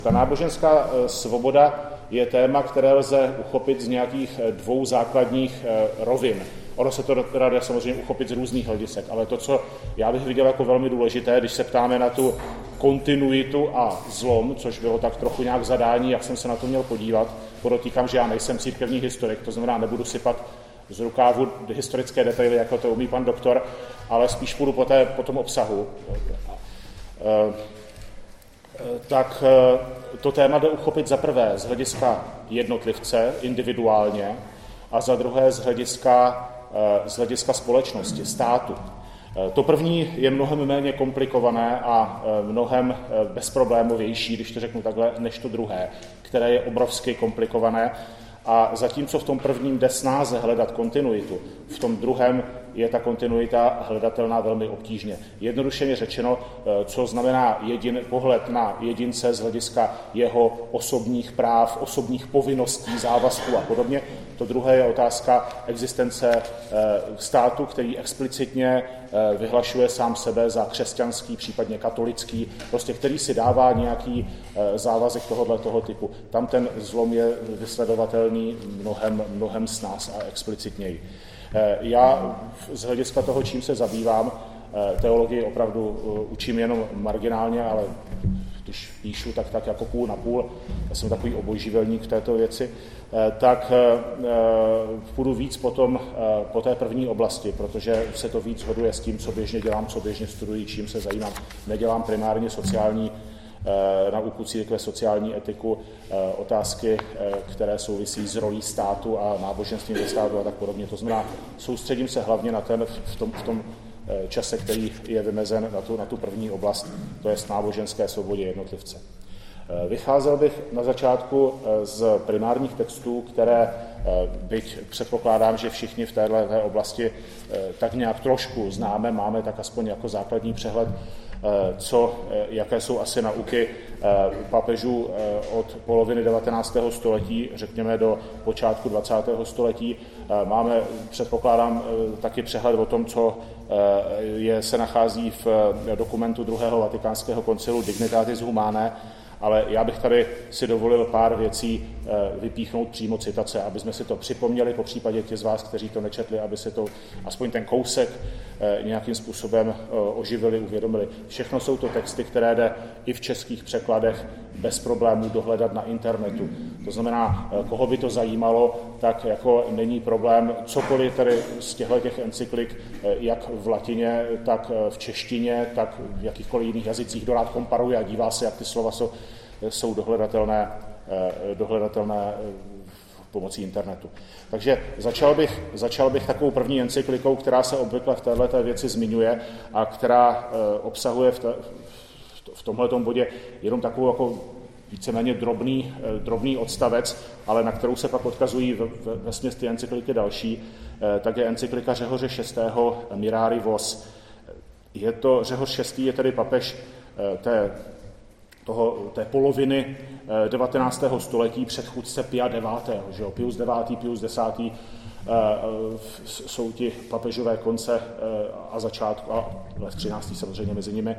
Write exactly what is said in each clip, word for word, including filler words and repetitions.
Ta náboženská svoboda je téma, které lze uchopit z nějakých dvou základních rovin. Ono se to dá samozřejmě uchopit z různých hledisek, ale to, co já bych viděl jako velmi důležité, když se ptáme na tu kontinuitu a zlom, což bylo tak trochu nějak zadání, jak jsem se na to měl podívat, podotýkám, že já nejsem církevní historik, to znamená, nebudu sypat z rukávu historické detaily, jako to umí pan doktor, ale spíš půjdu po, té, po tom obsahu. Tak to téma jde uchopit za prvé z hlediska jednotlivce, individuálně, a za druhé z hlediska, z hlediska společnosti, státu. To první je mnohem méně komplikované a mnohem bezproblémovější, když to řeknu takhle, než to druhé, které je obrovsky komplikované. A zatímco v tom prvním jde snáze hledat kontinuitu, v tom druhém je ta kontinuita hledatelná velmi obtížně. Jednodušeně řečeno, co znamená jedin, pohled na jedince z hlediska jeho osobních práv, osobních povinností, závazků a podobně. To druhé je otázka existence státu, který explicitně vyhlašuje sám sebe za křesťanský, případně katolický, prostě který si dává nějaký závazek tohoto typu. Tam ten zlom je vysledovatelný mnohem, mnohem snáz a explicitněji. Já z hlediska toho, čím se zabývám, teologii opravdu učím jenom marginálně, ale když píšu, tak, tak jako půl na půl, já jsem takový obojživelník v této věci, tak půjdu víc potom po té první oblasti, protože se to víc shoduje s tím, co běžně dělám, co běžně studuji, čím se zajímám. Nedělám primárně sociální nauku církve, sociální etiku, otázky, které souvisí s rolí státu a náboženstvím ve státu a tak podobně. To znamená, soustředím se hlavně na ten v tom, v tom čase, který je vymezen na tu, na tu první oblast, to je náboženské svobodě jednotlivce. Vycházel bych na začátku z primárních textů, které, byť předpokládám, že všichni v této oblasti tak nějak trošku známe, máme tak aspoň jako základní přehled, co, jaké jsou asi nauky papežů od poloviny devatenáctého století, řekněme do počátku dvacátého století. Máme, předpokládám, taky přehled o tom, co je, se nachází v dokumentu druhého vatikánského koncilu Dignitatis Humanae, ale já bych tady si dovolil pár věcí vypíchnout přímo citace, aby jsme si to připomněli, po případě těch z vás, kteří to nečetli, aby si to aspoň ten kousek nějakým způsobem oživili, uvědomili. Všechno jsou to texty, které jde i v českých překladech bez problémů dohledat na internetu. To znamená, koho by to zajímalo, tak jako není problém cokoliv tady z těchto těch encyklik, jak v latině, tak v češtině, tak v jakýchkoliv jiných jazycích dorád komparuje a dívá se, jak ty slova jsou, jsou dohledatelné, dohledatelné pomocí internetu. Takže začal bych, začal bych takovou první encyklikou, která se obvykle v této věci zmiňuje a která obsahuje v, te, v tomhletom bodě jenom takovou jako víceméně drobný, drobný odstavec, ale na kterou se pak odkazují vesměs ty encykliky další, tak je encyklika Řehoře šestého Mirari Vos. Je to, Řehoř šestý je tedy papež té, toho, té poloviny devatenáctého století, předchůdce Pia devátého. Že jo? Pius devátý, Pius desátý jsou ti papežové konce a začátku, a třináctý samozřejmě mezi nimi,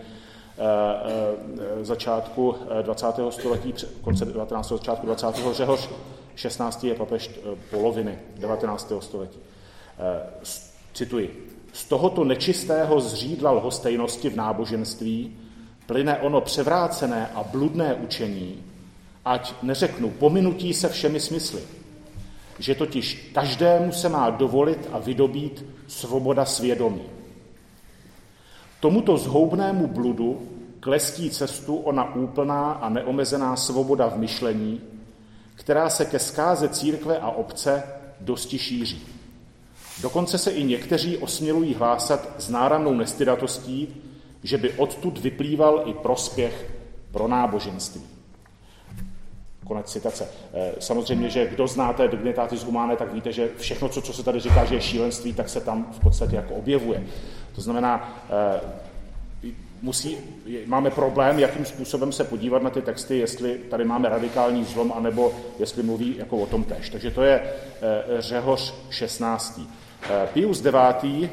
začátku dvacátého století, konce devatenáctého začátku dvacátého Řehoř šestnáctý je papež poloviny devatenáctého století. Cituji. Z tohoto nečistého zřídla lhostejnosti v náboženství plyne ono převrácené a bludné učení, ať neřeknu pominutí se všemi smysly, že totiž každému se má dovolit a vydobít svoboda svědomí. Tomuto zhoubnému bludu klestí cestu ona úplná a neomezená svoboda v myšlení, která se ke zkáze církve a obce dosti šíří. Dokonce se i někteří osmělují hlásat s náramnou nestydatostí, že by odtud vyplýval i prospěch pro náboženství. Konec citace. Samozřejmě, že kdo znáte Dignitatis Humanae, tak víte, že všechno, co, co se tady říká, že je šílenství, tak se tam v podstatě jako objevuje. To znamená, musí, máme problém, jakým způsobem se podívat na ty texty, jestli tady máme radikální zlom, anebo jestli mluví jako o tom též. Takže to je Řehoř šestnáctý. Pius devátý,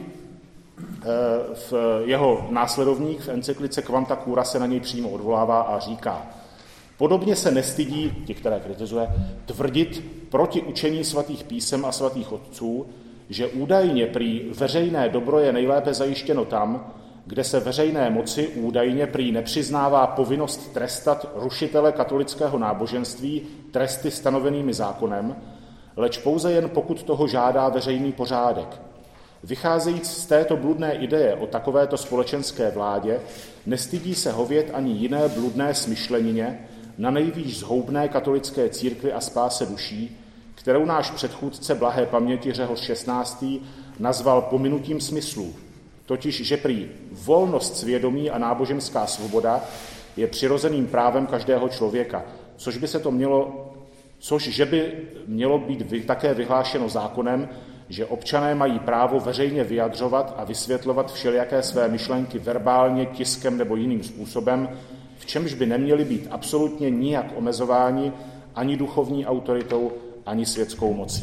v jeho následovník v encyklice Quanta Cura se na něj přímo odvolává a říká: Podobně se nestydí, ti, které kritizuje, tvrdit proti učení svatých písem a svatých otců, že údajně prý veřejné dobro je nejlépe zajištěno tam, kde se veřejné moci údajně prý nepřiznává povinnost trestat rušitele katolického náboženství tresty stanovenými zákonem, leč pouze jen pokud toho žádá veřejný pořádek. Vycházejíc z této bludné ideje o takovéto společenské vládě, nestydí se hovět ani jiné bludné smyšlenině, na nejvýš zhoubné katolické církvi a spáse duší, kterou náš předchůdce blahé paměti Řehoř šestnáctý nazval pominutím smyslů, totiž, že prý volnost svědomí a náboženská svoboda je přirozeným právem každého člověka, což by se to mělo, což že by mělo být také vyhlášeno zákonem, že občané mají právo veřejně vyjadřovat a vysvětlovat všelijaké své myšlenky verbálně, tiskem nebo jiným způsobem, v čemž by neměli být absolutně nijak omezováni ani duchovní autoritou, ani světskou mocí.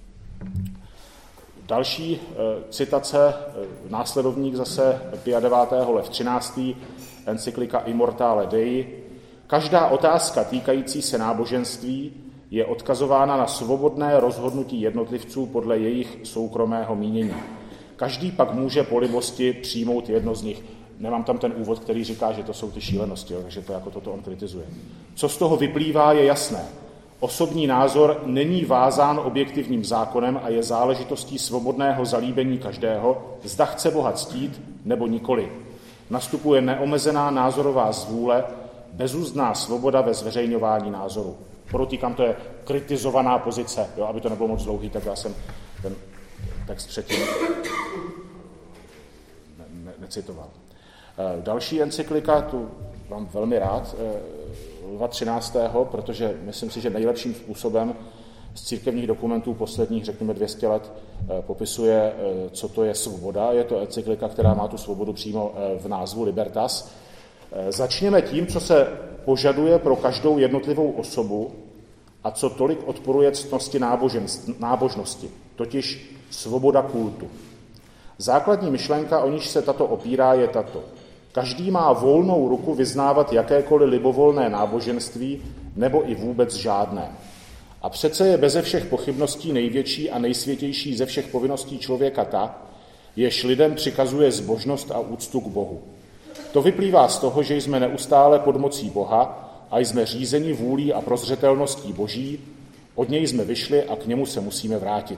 Další e, citace, e, následovník zase Pia devátého Lev třináctý, encyklika Immortale Dei. Každá otázka týkající se náboženství je odkazována na svobodné rozhodnutí jednotlivců podle jejich soukromého mínění. Každý pak může po libosti přijmout jedno z nich. Nemám tam ten úvod, který říká, že to jsou ty šílenosti, takže to jako toto on kritizuje. Co z toho vyplývá, je jasné. Osobní názor není vázán objektivním zákonem a je záležitostí svobodného zalíbení každého, zda chce Boha ctít nebo nikoli. Nastupuje neomezená názorová zvůle, bezúzdná svoboda ve zveřejňování názoru. Podotýkám, to je kritizovaná pozice, jo, aby to nebylo moc dlouhý, tak já jsem ten text předtím ne, ne, necitoval. Další encyklika, tu mám velmi rád, Lva třináctého, protože myslím si, že nejlepším způsobem z církevních dokumentů posledních, řekněme, dvě stě let popisuje, co to je svoboda. Je to encyklika, která má tu svobodu přímo v názvu Libertas. Začněme tím, co se požaduje pro každou jednotlivou osobu a co tolik odporuje ctnosti nábožnosti, totiž svoboda kultu. Základní myšlenka, o níž se tato opírá, je tato. Každý má volnou ruku vyznávat jakékoliv libovolné náboženství nebo i vůbec žádné. A přece je beze všech pochybností největší a nejsvětější ze všech povinností člověka ta, jež lidem přikazuje zbožnost a úctu k Bohu. To vyplývá z toho, že jsme neustále pod mocí Boha a jsme řízeni vůlí a prozřetelností Boží, od něj jsme vyšli a k němu se musíme vrátit.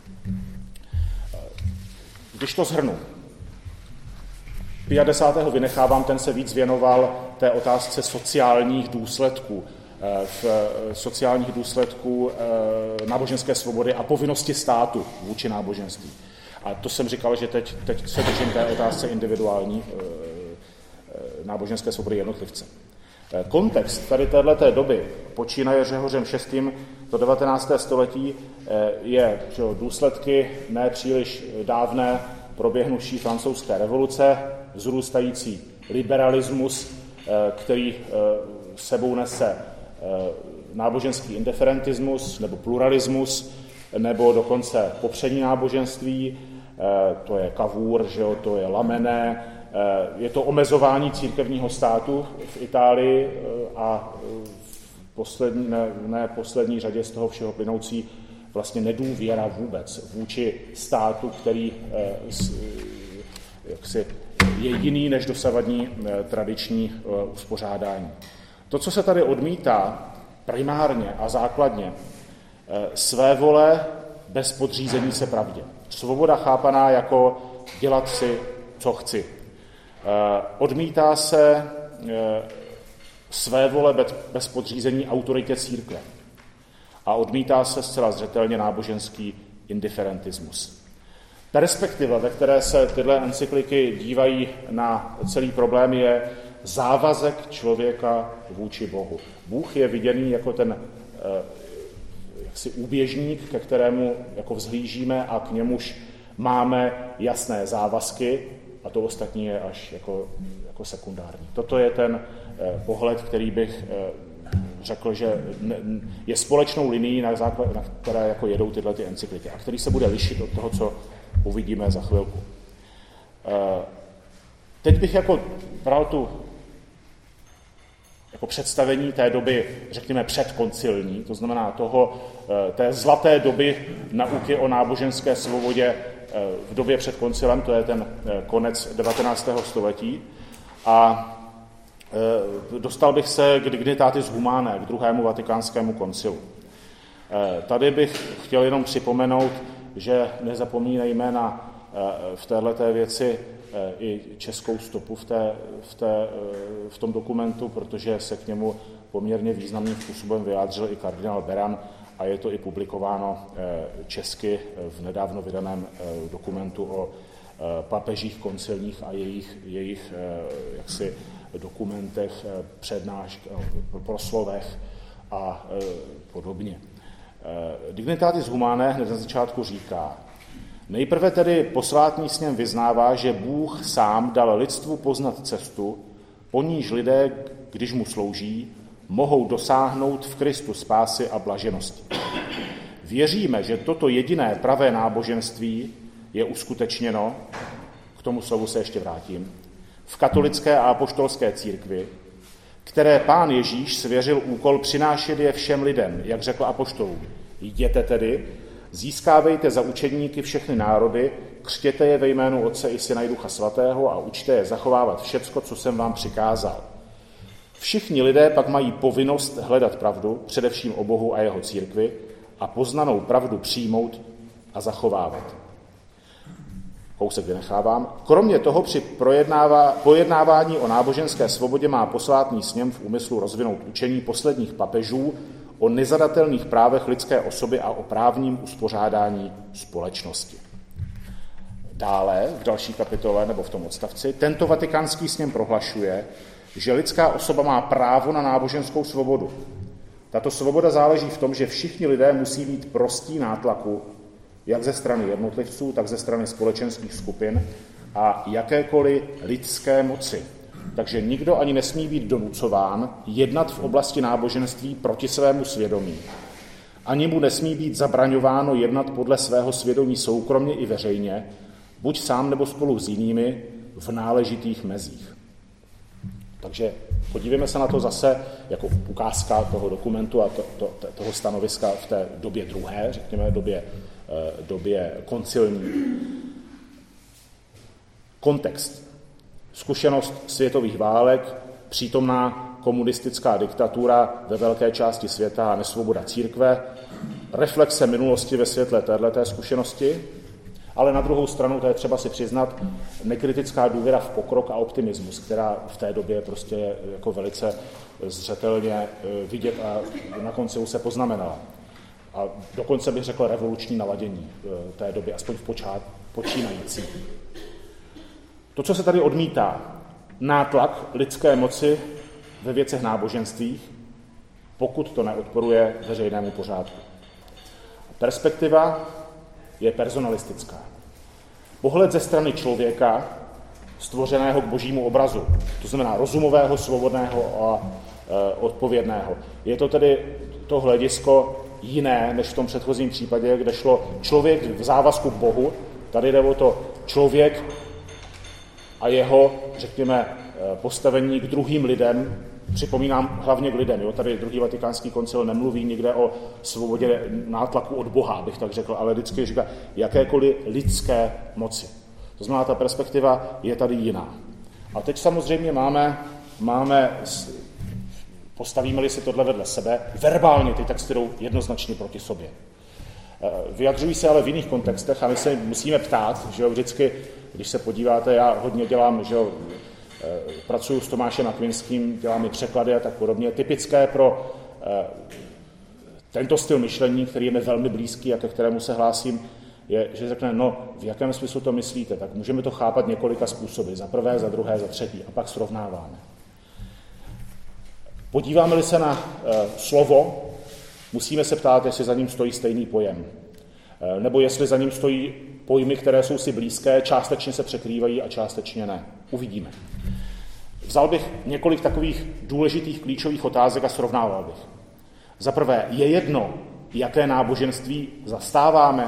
Když to shrnu, Pia desátého vynechávám, ten se víc věnoval té otázce sociálních důsledků, v sociálních důsledků náboženské svobody a povinnosti státu vůči náboženství. A to jsem říkal, že teď, teď se držím té otázce individuální náboženské svobody jednotlivce. Kontext tady téhleté doby, počínaje Řehořem šestým do devatenáctého století, je že důsledky nepříliš dávné proběhnuvší francouzské revoluce, vzrůstající liberalismus, který sebou nese náboženský indiferentismus nebo pluralismus, nebo dokonce popření náboženství, to je Cavour, že jo, to je Lamennais, je to omezování církevního státu v Itálii a v poslední, ne, ne poslední řadě z toho všeho plynoucí vlastně nedůvěra vůbec vůči státu, který jaksi je jiný než dosavadní tradiční uspořádání. To, co se tady odmítá primárně a základně, své vole bez podřízení se pravdě. Svoboda chápaná jako dělat si, co chci. Odmítá se své vole bez podřízení autoritě církve. A odmítá se zcela zřetelně náboženský indiferentismus. Perspektiva, ve které se tyhle encykliky dívají na celý problém, je závazek člověka vůči Bohu. Bůh je viděný jako ten jaksi úběžník, ke kterému jako vzhlížíme a k němuž máme jasné závazky, a to ostatní je až jako, jako sekundární. Toto je ten eh, pohled, který bych eh, řekl, že ne, je společnou linií, na, základ, na které jako jedou tyhle ty encykliky a který se bude lišit od toho, co uvidíme za chvilku. Eh, teď bych jako bral tu jako představení té doby, řekněme, předkoncilní, to znamená toho, té zlaté doby nauky o náboženské svobodě v době před koncilem, to je ten konec devatenáctého století. A dostal bych se k Dignitatis Humanae, k druhému vatikánskému koncilu. Tady bych chtěl jenom připomenout, že nezapomínejme na v téhleté věci i českou stopu v, té, v, té, v tom dokumentu, protože se k němu poměrně významným způsobem vyjádřil i kardinál Beran a je to i publikováno česky v nedávno vydaném dokumentu o papežích koncilních a jejich, jejich jaksi dokumentech, přednáškách, proslovech a podobně. Dignitatis Humanae hned na začátku říká: nejprve tedy posvátný sněm vyznává, že Bůh sám dal lidstvu poznat cestu, po níž lidé, když mu slouží, mohou dosáhnout v Kristu spásy a blaženosti. Věříme, že toto jediné pravé náboženství je uskutečněno, k tomu slovu se ještě vrátím, v katolické a apoštolské církvi, které Pán Ježíš svěřil úkol přinášet je všem lidem, jak řekl apoštolům. Jděte tedy, získávejte za učedníky všechny národy, křtěte je ve jménu Otce i Syna i Ducha Svatého a učte je zachovávat všecko, co jsem vám přikázal. Všichni lidé pak mají povinnost hledat pravdu, především o Bohu a jeho církvi, a poznanou pravdu přijmout a zachovávat. Kousek vynechávám. Kromě toho při pojednávání o náboženské svobodě má posvátný sněm v úmyslu rozvinout učení posledních papežů o nezadatelných právech lidské osoby a o právním uspořádání společnosti. Dále, v další kapitole nebo v tom odstavci, tento vatikánský sněm prohlašuje, že lidská osoba má právo na náboženskou svobodu. Tato svoboda záleží v tom, že všichni lidé musí být prostí nátlaku, jak ze strany jednotlivců, tak ze strany společenských skupin a jakékoliv lidské moci. Takže nikdo ani nesmí být donucován jednat v oblasti náboženství proti svému svědomí. Ani mu nesmí být zabraňováno jednat podle svého svědomí soukromně i veřejně, buď sám nebo spolu s jinými, v náležitých mezích. Takže podívejme se na to zase jako ukázka toho dokumentu a to, to, toho stanoviska v té době druhé, řekněme, době, době koncilní. Kontext. Zkušenost světových válek, přítomná komunistická diktatura ve velké části světa a nesvoboda církve, reflexe minulosti ve světle téhleté zkušenosti, ale na druhou stranu, to je třeba si přiznat, nekritická důvěra v pokrok a optimismus, která v té době prostě je jako velice zřetelně vidět a na konci se poznamenala. A dokonce bych řekl revoluční naladění té doby, aspoň v počát, počínající. To, co se tady odmítá, nátlak lidské moci ve věcech náboženství, pokud to neodporuje veřejnému pořádku. Perspektiva je personalistická. Pohled ze strany člověka, stvořeného k božímu obrazu, to znamená rozumového, svobodného a e, odpovědného. Je to tedy to hledisko jiné, než v tom předchozím případě, kde šlo člověk v závazku k Bohu. Tady jde o to člověk a jeho, řekněme, postavení k druhým lidem, připomínám hlavně k lidem. Jo? Tady druhý vatikánský koncil nemluví nikde o svobodě nátlaku od Boha, bych tak řekl, ale vždycky říká jakékoliv lidské moci. To znamená, ta perspektiva je tady jiná. A teď samozřejmě máme, máme postavíme-li si tohle vedle sebe, verbálně ty texty jdou jednoznačně proti sobě. Vyjadřují se ale v jiných kontextech a my se musíme ptát, že jo, vždycky, když se podíváte, já hodně dělám, že jo, pracuji s Tomášem Akvinským, dělám i překlady a tak podobně. Typické pro eh, tento styl myšlení, který je mi velmi blízký a ke kterému se hlásím, je, že řekne, no, v jakém smyslu to myslíte, tak můžeme to chápat několika způsoby. Za prvé, za druhé, za třetí a pak srovnáváme. Podíváme-li se na eh, slovo, musíme se ptát, jestli za ním stojí stejný pojem. Eh, nebo jestli za ním stojí pojmy, které jsou si blízké, částečně se překrývají a částečně ne. Uvidíme. Vzal bych několik takových důležitých klíčových otázek a srovnával bych. Za prvé, je jedno, jaké náboženství zastáváme?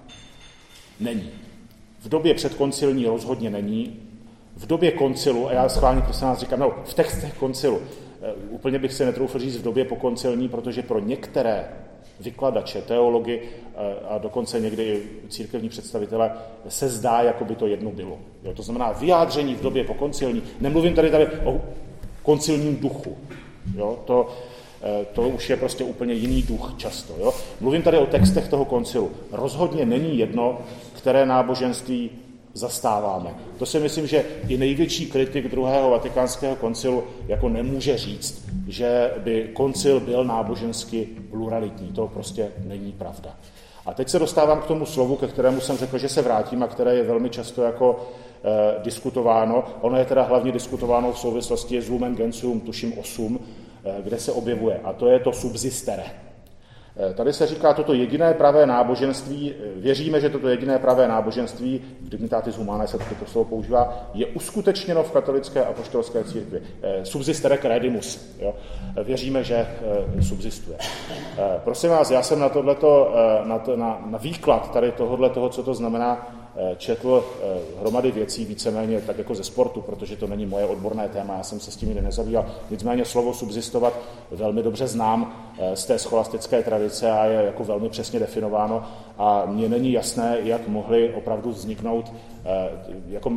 Není. V době předkoncilní rozhodně není. V době koncilu, a já schválně prosím nás říkám, no, v textech koncilu, úplně bych se netroufl říct v době pokoncilní, protože pro některé vykladače, teology a dokonce někdy i církevní představitele se zdá, jako by to jedno bylo. Jo, to znamená vyjádření v době pokoncilní. Nemluvím tady, tady o koncilním duchu. Jo, to, to už je prostě úplně jiný duch často. Jo. Mluvím tady o textech toho koncilu. Rozhodně není jedno, které náboženství zastáváme. To si myslím, že i největší kritik druhého vatikánského koncilu jako nemůže říct, že by koncil byl nábožensky pluralitní. To prostě není pravda. A teď se dostávám k tomu slovu, ke kterému jsem řekl, že se vrátím a které je velmi často jako eh, diskutováno. Ono je teda hlavně diskutováno v souvislosti s Lumen Gentium, tuším osm, eh, kde se objevuje. A to je to subsistere. Tady se říká toto jediné pravé náboženství, věříme, že toto jediné pravé náboženství, v Dignitatis Humanae se toto slovo používá, je uskutečněno v katolické apoštolské církvi. Subsistere credimus. Jo? Věříme, že subsistuje. Prosím vás, já jsem na, tohleto, na, to, na, na výklad tady tohohle toho, co to znamená, četl hromady věcí víceméně tak jako ze sportu, protože to není moje odborné téma, já jsem se s tím nikdy nezabýval. Nicméně slovo subsistovat velmi dobře znám z té scholastické tradice a je jako velmi přesně definováno a mně není jasné, jak mohly opravdu vzniknout jako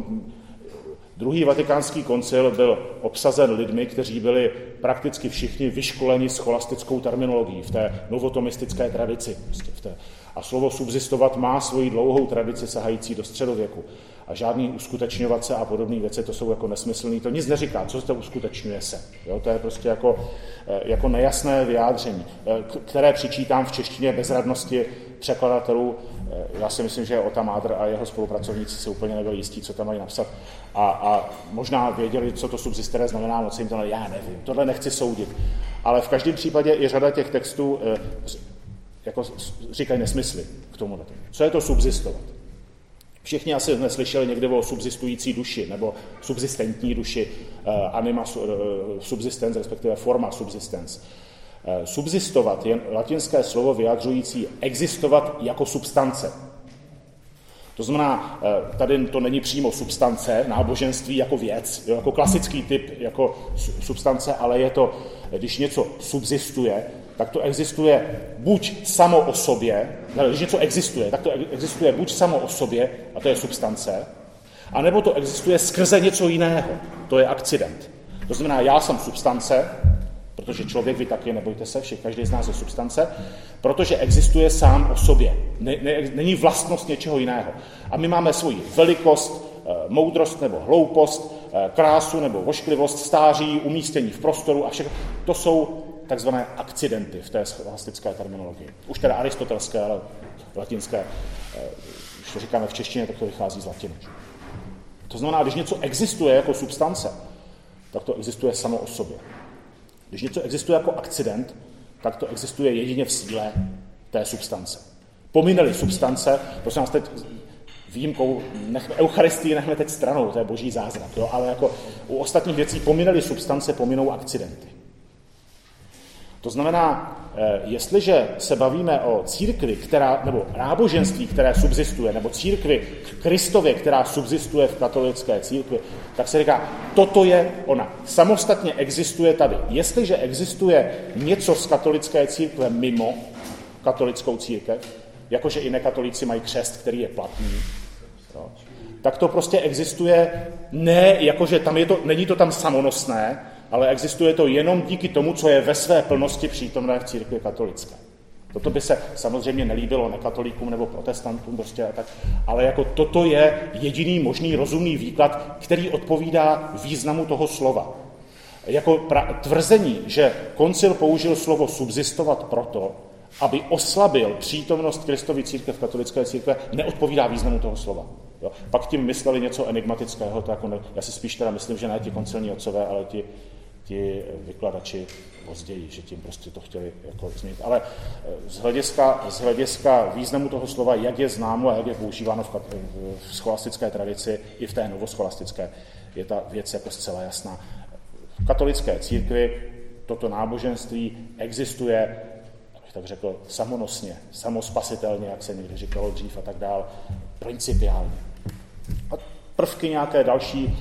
Druhý vatikánský koncil byl obsazen lidmi, kteří byli prakticky všichni vyškoleni scholastickou terminologií v té novotomistické tradici. Prostě v té. A slovo subsistovat má svoji dlouhou tradici sahající do středověku. A žádný uskutečňovat se a podobné věci, to jsou jako nesmyslný. To nic neříká, co to uskutečňuje se. Jo, to je prostě jako, jako nejasné vyjádření, které přičítám v češtině bezradnosti překladatelů. Já si myslím, že Ota Mádr a jeho spolupracovníci se úplně nebyli jistí, co tam mají napsat. A, a možná věděli, co to subsistere znamená, moc jim to ne, já nevím, tohle nechci soudit. Ale v každém případě i řada těch textů jako říkají nesmysly k tomu. Co je to subsistovat? Všichni asi neslyšeli někdy o subsistující duši nebo subsistentní duši, anima subsistence, respektive forma subsistence. Subsistovat je latinské slovo vyjadřující existovat jako substance. To znamená, tady to není přímo substance, náboženství jako věc, jako klasický typ jako substance, ale je to, když něco subsistuje, tak to existuje buď samo o sobě, když něco existuje, tak to existuje buď samo o sobě, a to je substance, anebo to existuje skrze něco jiného, to je akcident. To znamená, já jsem substance, protože člověk, vy taky, nebojte se, všech, každý z nás je substance, protože existuje sám o sobě. Ne, ne, není vlastnost něčeho jiného. A my máme svoji velikost, moudrost nebo hloupost, krásu nebo vošklivost, stáří, umístění v prostoru a všechno. To jsou takzvané akcidenty v té scholastické terminologii. Už teda aristotelské, ale latinské. Když to říkáme v češtině, tak to vychází z latiny. To znamená, když něco existuje jako substance, tak to existuje samo o sobě. Když něco existuje jako akcident, tak to existuje jedině v síle té substance. Pominuli substance, prosím nás teď výjimkou, nechme, Eucharistii nechme teď stranou, to je boží zázrak, jo? Ale jako u ostatních věcí pominuli substance, pominou akcidenty. To znamená, jestliže se bavíme o církvi, která, nebo náboženství, které subsistuje, nebo církvi Kristově, která subsistuje v katolické církvi, tak se říká, toto je ona. Samostatně existuje tady. Jestliže existuje něco z katolické církve mimo katolickou církev, jakože i nekatolíci mají křest, který je platný, jo, tak to prostě existuje ne, jakože tam je to, není to tam samonosné, ale existuje to jenom díky tomu, co je ve své plnosti přítomné v církvi katolické. Toto by se samozřejmě nelíbilo nekatolíkům nebo protestantům, prostě a tak, ale jako toto je jediný možný rozumný výklad, který odpovídá významu toho slova. Jako pra- tvrzení, že koncil použil slovo subsistovat proto, aby oslabil přítomnost Kristovy církve v katolické církve, neodpovídá významu toho slova. Jo? Pak tím mysleli něco enigmatického, to jako ne, já si spíš teda myslím, že ne ti koncilní otcové, ale ti, ti vykladači později, že tím prostě to chtěli jako změnit. Ale z hlediska, z hlediska významu toho slova, jak je známo a jak je používáno v, v scholastické tradici, i v té novoscholastické, je ta věc jako zcela jasná. V katolické církvi toto náboženství existuje, abych tak řekl, samonosně, samospasitelně, jak se někdy říkalo dřív a tak dál, principiálně. A prvky nějaké další,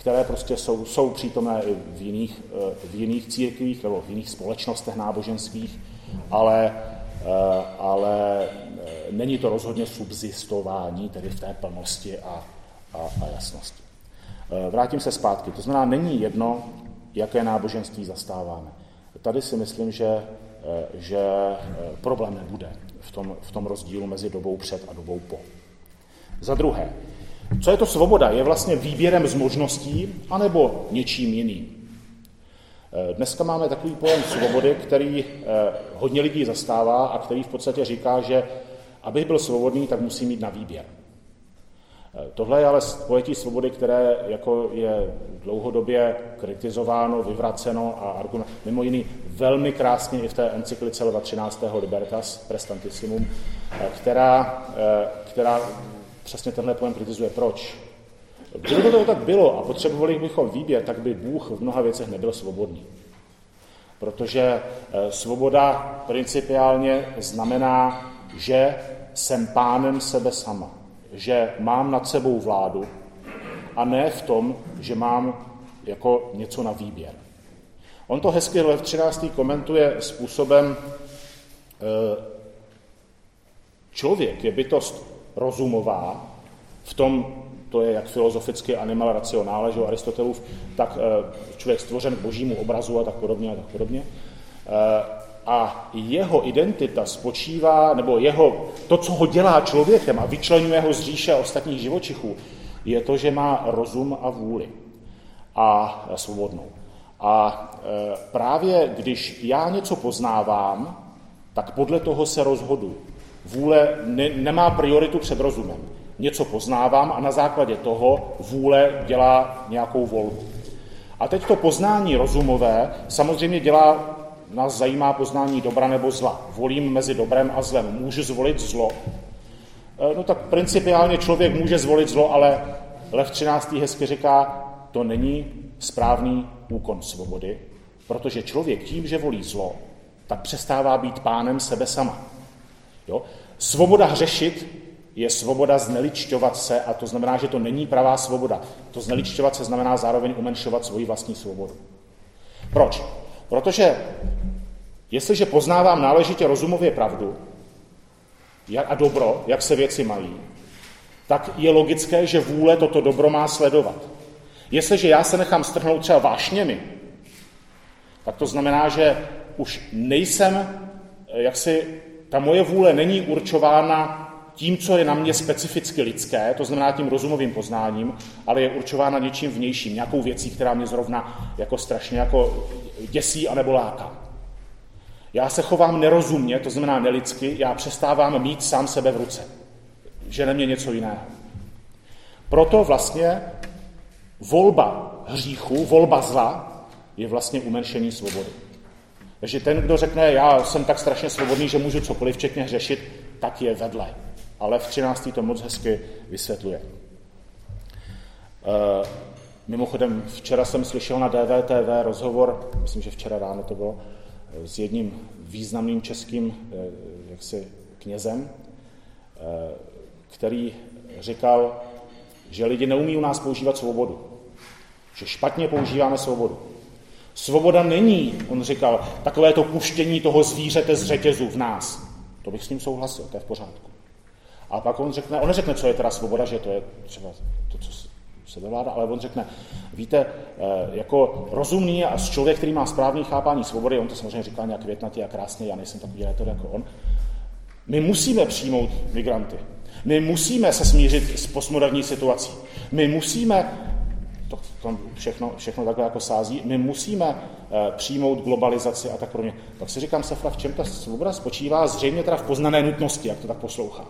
které prostě jsou, jsou přítomné i v jiných, v jiných církvích nebo v jiných společnostech náboženských, ale, ale není to rozhodně subsistování, tedy v té plnosti a, a, a jasnosti. Vrátím se zpátky. To znamená, není jedno, jaké náboženství zastáváme. Tady si myslím, že, že problém nebude v tom, v tom rozdílu mezi dobou před a dobou po. Za druhé, co je to svoboda? Je vlastně výběrem z možností anebo něčím jiným. Dneska máme takový pojem svobody, který hodně lidí zastává a který v podstatě říká, že abych byl svobodný, tak musím mít na výběr. Tohle je ale pojetí svobody, které jako je dlouhodobě kritizováno, vyvraceno a argument, mimo jiný velmi krásně i v té encyklice Lva třináctého Libertas Praestantissimum, která, která přesně tenhle pojem kritizuje. Proč? Kdyby to tak bylo a potřebovali bychom výběr, tak by Bůh v mnoha věcech nebyl svobodný. Protože svoboda principiálně znamená, že jsem pánem sebe sama, že mám nad sebou vládu a ne v tom, že mám jako něco na výběr. On to hezky Lev třináctý komentuje způsobem, člověk je bytost rozumová, v tom, to je jak filozoficky animal rationale, že Aristotelův, tak člověk stvořen k božímu obrazu a tak podobně a tak podobně. A jeho identita spočívá, nebo jeho, to, co ho dělá člověkem a vyčleňuje ho z říše ostatních živočichů, je to, že má rozum a vůli a svobodnou. A právě když já něco poznávám, tak podle toho se rozhodu. Vůle ne, nemá prioritu před rozumem. Něco poznávám a na základě toho vůle dělá nějakou volbu. A teď to poznání rozumové samozřejmě dělá, nás zajímá poznání dobra nebo zla. Volím mezi dobrem a zlem. Můžu zvolit zlo? No tak principiálně člověk může zvolit zlo, ale Lev třináctý hezky říká, to není správný úkon svobody, protože člověk tím, že volí zlo, tak přestává být pánem sebe sama. Jo? Svoboda hřešit je svoboda zneličťovat se a to znamená, že to není pravá svoboda. To zneličťovat se znamená zároveň umenšovat svoji vlastní svobodu. Proč? Protože jestliže poznávám náležitě rozumově pravdu a dobro, jak se věci mají, tak je logické, že vůle toto dobro má sledovat. Jestliže já se nechám strhnout třeba vášněmi, tak to znamená, že už nejsem, jaksi ta moje vůle není určována tím, co je na mě specificky lidské, to znamená tím rozumovým poznáním, ale je určována něčím vnějším, nějakou věcí, která mě zrovna jako strašně jako děsí anebo láká. Já se chovám nerozumně, to znamená nelidsky, já přestávám mít sám sebe v ruce. Žene mě něco jiného. Proto vlastně volba hříchu, volba zla je vlastně umenšení svobody. Takže ten, kdo řekne, já jsem tak strašně svobodný, že můžu cokoliv včetně hřešit, tak je vedle. Ale v třináctý to moc hezky vysvětluje. E, mimochodem, včera jsem slyšel na D V T V rozhovor, myslím, že včera ráno to bylo, s jedním významným českým jaksi knězem, který říkal, že lidi neumí u nás používat svobodu. Že špatně používáme svobodu. Svoboda není, on říkal, takové to puštění toho zvířete z řetězu v nás. To bych s ním souhlasil, to je v pořádku. A pak on řekne, on neřekne, co je teda svoboda, že to je třeba to, co se dovládá, ale on řekne, víte, jako rozumný a člověk, který má správný chápání svobody, on to samozřejmě říká nějak větnatě a krásně, já nejsem takový rétor jako on, my musíme přijmout migranty. My musíme se smířit s postmoderní situací. My musíme, to, to všechno, všechno takhle jako sází, my musíme uh, přijmout globalizaci a tak podobně. Tak si říkám, Safra, v čem ta svoboda spočívá? Zřejmě teda v poznané nutnosti, jak to tak poslouchá.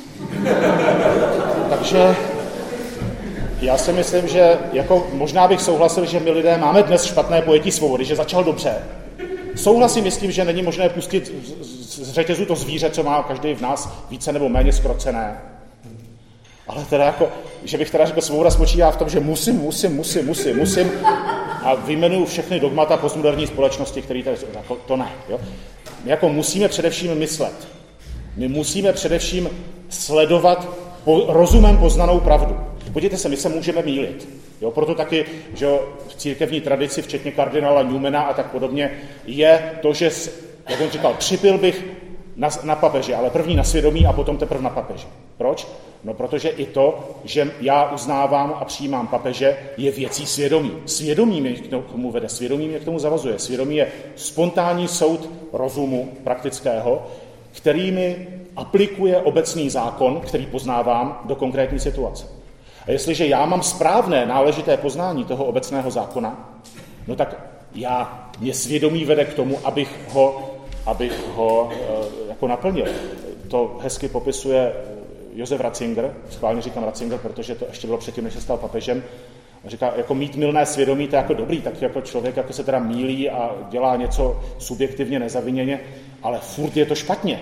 Takže já si myslím, že jako možná bych souhlasil, že my lidé máme dnes špatné pojetí svobody, že začal dobře. Souhlasím s tím, že není možné pustit z řetězu to zvíře, co má každý v nás více nebo méně zkrocené. Ale teda jako, že bych teda řekl, svoboda spočívá v tom, že musím, musím, musím, musím, musím a vyjmenuju všechny dogmata postmoderní společnosti, které tady jako, to ne. Jo? My jako musíme především myslet. My musíme především sledovat po, rozumem poznanou pravdu. Podívejte se, my se můžeme mýlit. Jo, proto taky, že v církevní tradici, včetně kardinála Newmana a tak podobně, je to, že, jak on říkal, připil bych na, na papeže, ale první na svědomí a potom teprve na papeže. Proč? No, protože i to, že já uznávám a přijímám papeže, je věcí svědomí. Svědomí mě k tomu vede, svědomí mě k tomu zavazuje. Svědomí je spontánní soud rozumu praktického, který mi aplikuje obecný zákon, který poznávám do konkrétní situace. A jestliže já mám správné, náležité poznání toho obecného zákona, no tak já, mě svědomí vede k tomu, abych ho, abych ho e, jako naplnil. To hezky popisuje Josef Ratzinger, schválně říkám Ratzinger, protože to ještě bylo předtím, než se stal papežem. A říká, jako mít mylné svědomí, to je jako dobrý, tak jako člověk jako se teda mýlí a dělá něco subjektivně nezaviněně, ale furt je to špatně.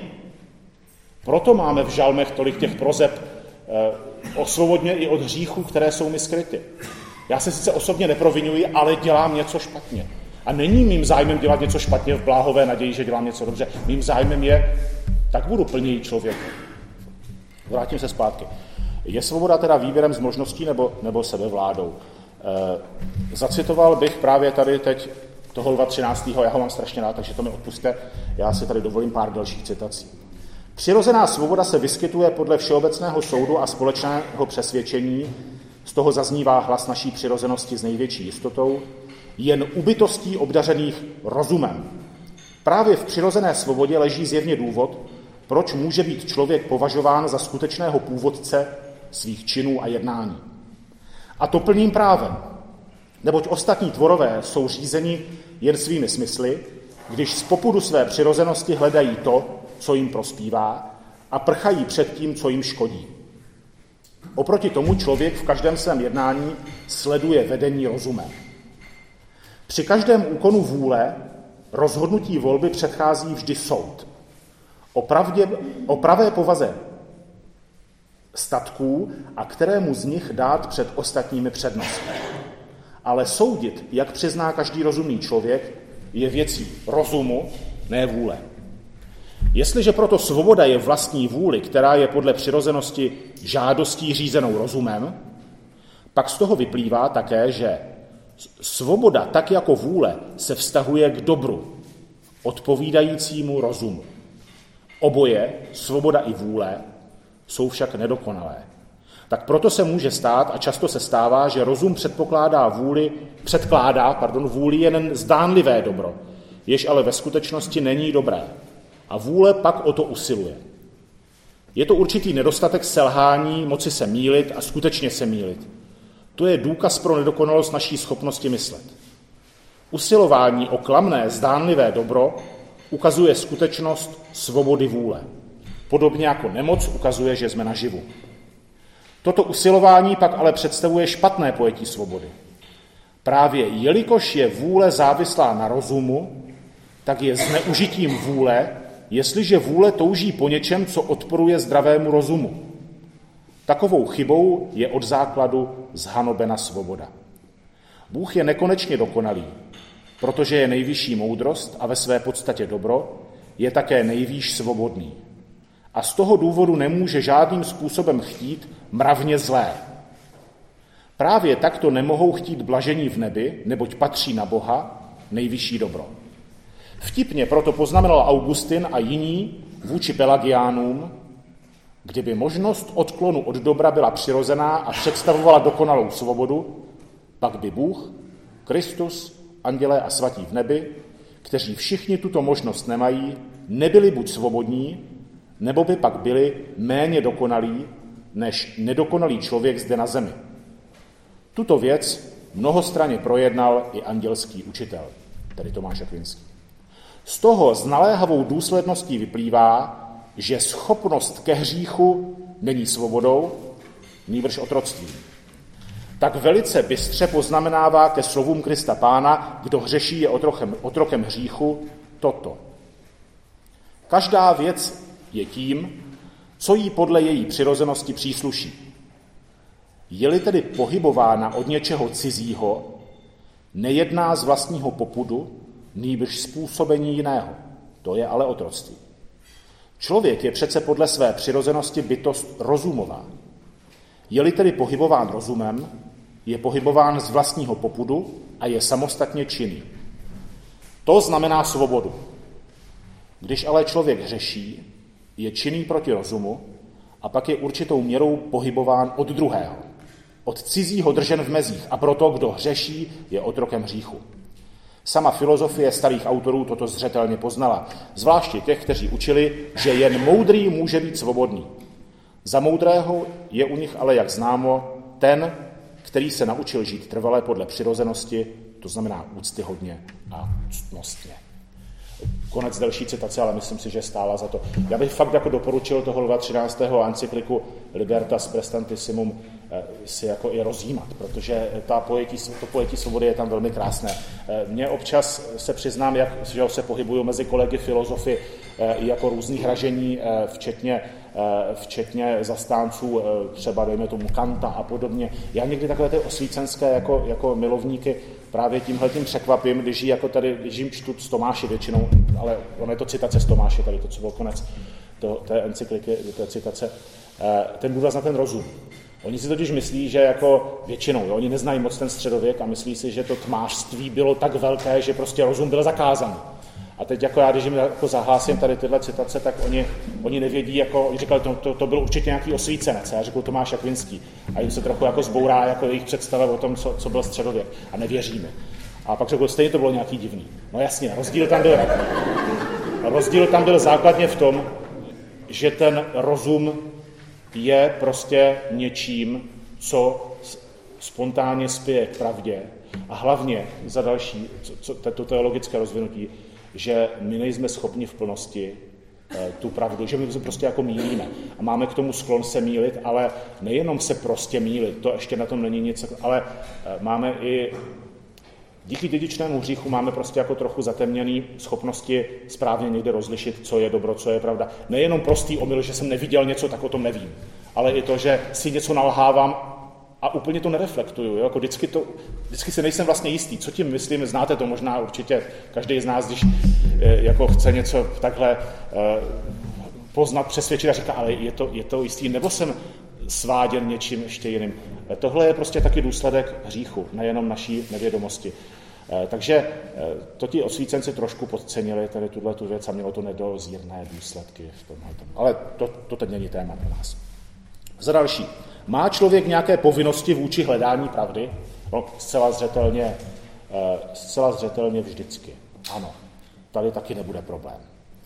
Proto máme v žalmech tolik těch prozeb eh, osvobodně i od hříchů, které jsou mi skryty. Já se sice osobně neprovinuji, ale dělám něco špatně. A není mým zájmem dělat něco špatně v bláhové naději, že dělám něco dobře. Mým zájmem je, tak budu plněji člověk. Vrátím se zpátky. Je svoboda teda výběrem z možností nebo, nebo sebevládou? E, zacitoval bych právě tady teď toho Lva třináctého. Já ho mám strašně rád, takže to mi odpuste. Já si tady dovolím pár dalších citací. Přirozená svoboda se vyskytuje podle všeobecného soudu a společného přesvědčení, z toho zaznívá hlas naší přirozenosti s největší jistotou, jen u bytostí obdařených rozumem. Právě v přirozené svobodě leží zjevně důvod, proč může být člověk považován za skutečného původce svých činů a jednání. A to plným právem, neboť ostatní tvorové jsou řízeni jen svými smysly, když z popudu své přirozenosti hledají to, co jim prospívá, a prchají před tím, co jim škodí. Oproti tomu člověk v každém svém jednání sleduje vedení rozumem. Při každém úkonu vůle rozhodnutí volby předchází vždy soud. O, pravdě, o pravé povaze statků a kterému z nich dát před ostatními přednost. Ale soudit, jak přizná každý rozumný člověk, je věcí rozumu, ne vůle. Jestliže proto svoboda je vlastní vůli, která je podle přirozenosti žádostí řízenou rozumem, pak z toho vyplývá také, že svoboda tak jako vůle se vztahuje k dobru, odpovídajícímu rozumu. Oboje, svoboda i vůle, jsou však nedokonalé. Tak proto se může stát a často se stává, že rozum předpokládá vůli, předkládá pardon, vůli jen zdánlivé dobro, jež ale ve skutečnosti není dobré. A vůle pak o to usiluje. Je to určitý nedostatek selhání, moci se mýlit a skutečně se mýlit. To je důkaz pro nedokonalost naší schopnosti myslet. Usilování o klamné, zdánlivé dobro ukazuje skutečnost svobody vůle. Podobně jako nemoc ukazuje, že jsme naživu. Toto usilování pak ale představuje špatné pojetí svobody. Právě jelikož je vůle závislá na rozumu, tak je zneužitím vůle, jestliže vůle touží po něčem, co odporuje zdravému rozumu. Takovou chybou je od základu zhanobena svoboda. Bůh je nekonečně dokonalý, protože je nejvyšší moudrost a ve své podstatě dobro, je také nejvýš svobodný. A z toho důvodu nemůže žádným způsobem chtít mravně zlé. Právě takto nemohou chtít blažení v nebi, neboť patří na Boha nejvyšší dobro. Vtipně proto poznamenal Augustin a jiní vůči Pelagiánům, kdyby možnost odklonu od dobra byla přirozená a představovala dokonalou svobodu, pak by Bůh, Kristus, andělé a svatí v nebi, kteří všichni tuto možnost nemají, nebyli buď svobodní, nebo by pak byli méně dokonalí než nedokonalý člověk zde na zemi. Tuto věc mnohostranně projednal i andělský učitel, tedy Tomáš Akvinský. Z toho s naléhavou důsledností vyplývá, že schopnost ke hříchu není svobodou, nýbrž otroctvím. Tak velice bystře poznamenává ke slovům Krista Pána, kdo hřeší je otrokem, otrokem hříchu, toto. Každá věc je tím, co jí podle její přirozenosti přísluší. Je-li tedy pohybována od něčeho cizího, nejedná z vlastního popudu, nýbrž způsobení jiného. To je ale otroctví. Člověk je přece podle své přirozenosti bytost rozumová. Je-li tedy pohybován rozumem, je pohybován z vlastního popudu a je samostatně činný. To znamená svobodu. Když ale člověk hřeší, je činný proti rozumu a pak je určitou měrou pohybován od druhého. Od cizího držen v mezích a proto, kdo hřeší, je otrokem hříchu. Sama filozofie starých autorů toto zřetelně poznala, zvláště těch, kteří učili, že jen moudrý může být svobodný. Za moudrého je u nich ale, jak známo, ten, který se naučil žít trvale podle přirozenosti, to znamená úctyhodně a ctnostně. Konec delší citace, ale myslím si, že stála za to. Já bych fakt jako doporučil toho Lva třináctého encykliku Libertas Praestantissimum si jako i rozjímat, protože ta pojetí, to pojetí svobody je tam velmi krásné. Mně občas se přiznám, jak že se pohybuju mezi kolegy filozofy i jako různých hražení, včetně, včetně zastánců třeba dejme tomu Kanta a podobně. Já někdy takové ty osvícenské jako, jako milovníky právě tímhletím překvapím, když jako tady, když jim čtu z Tomáše většinou, ale ono je to citace z Tomáše, tady to, co byl konec to, té encykliky, té citace, ten důraz na ten rozum. Oni si totiž myslí, že jako většinou, jo, oni neznají moc ten středověk a myslí si, že to tmářství bylo tak velké, že prostě rozum byl zakázaný. A teď jako já, když jim jako zahlásím tady tyhle citace, tak oni, oni nevědí, jako, oni říkali, to, to, to byl určitě nějaký osvícenec, já řekl Tomáš Akvinský. A jim se trochu jako zbourá jako jejich představa o tom, co, co byl středověk. A nevěříme. A pak řekl, stejně to bylo nějaký divný. No jasně, rozdíl tam byl, rozdíl tam byl základně v tom, že ten rozum je prostě něčím, co spontánně spěje k pravdě. A hlavně za další, co, co, to teologické rozvinutí, že my nejsme schopni v plnosti e, tu pravdu, že my se prostě jako mýlíme. A máme k tomu sklon se mýlit, ale nejenom se prostě mýlit, to ještě na tom není nic, ale e, máme i díky dědičnému hříchu máme prostě jako trochu zatemněný schopnosti správně někde rozlišit, co je dobro, co je pravda. Nejenom prostý omyl, že jsem neviděl něco, tak o tom nevím, ale i to, že si něco nalhávám a úplně to nereflektuju. Jo? Jako vždycky, to, vždycky si nejsem vlastně jistý. Co tím myslím? Znáte to možná určitě každý z nás, když e, jako chce něco takhle e, poznat, přesvědčit a říká, ale je to, je to jistý, nebo jsem sváděn něčím ještě jiným. E, tohle je prostě taky důsledek hříchu, nejenom naší nevědomosti. E, takže e, to ti osvícenci trošku podcenili tady tuhle tu věc a mělo to nedozírné důsledky v tomhle. Ale to, to teď není téma pro nás. Za další. Má člověk nějaké povinnosti vůči hledání pravdy? No, zcela zřetelně, zcela zřetelně vždycky. Ano, tady taky nebude problém.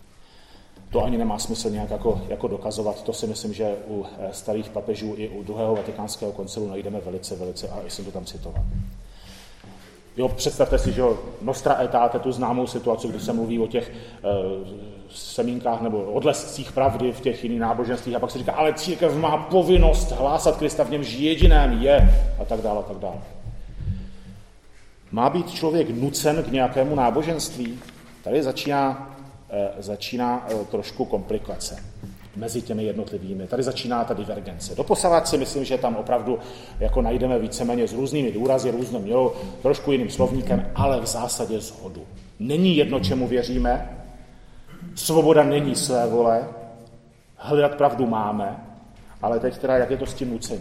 To ani nemá smysl nějak jako, jako dokazovat. To si myslím, že u starých papežů i u druhého vatikánského koncilu najdeme velice, velice, a jsem to tam citoval. Jo, představte si, že Nostra Aetate, tu známou situaci, kdy se mluví o těch e, semínkách nebo odlescích pravdy v těch jiných náboženstvích a pak se říká, ale církev má povinnost hlásat Krista, v němž jediném je a tak dále, a tak dále. Má být člověk nucen k nějakému náboženství? Tady začíná, e, začíná e, trošku komplikace mezi těmi jednotlivými. Tady začíná ta divergence. Doposavat si myslím, že tam opravdu jako najdeme víceméně s různými důrazy, různou měrou, trošku jiným slovníkem, ale v zásadě shodu. Není jedno, čemu věříme, svoboda není své vole, hledat pravdu máme, ale teď teda, jak je to s tím nucením.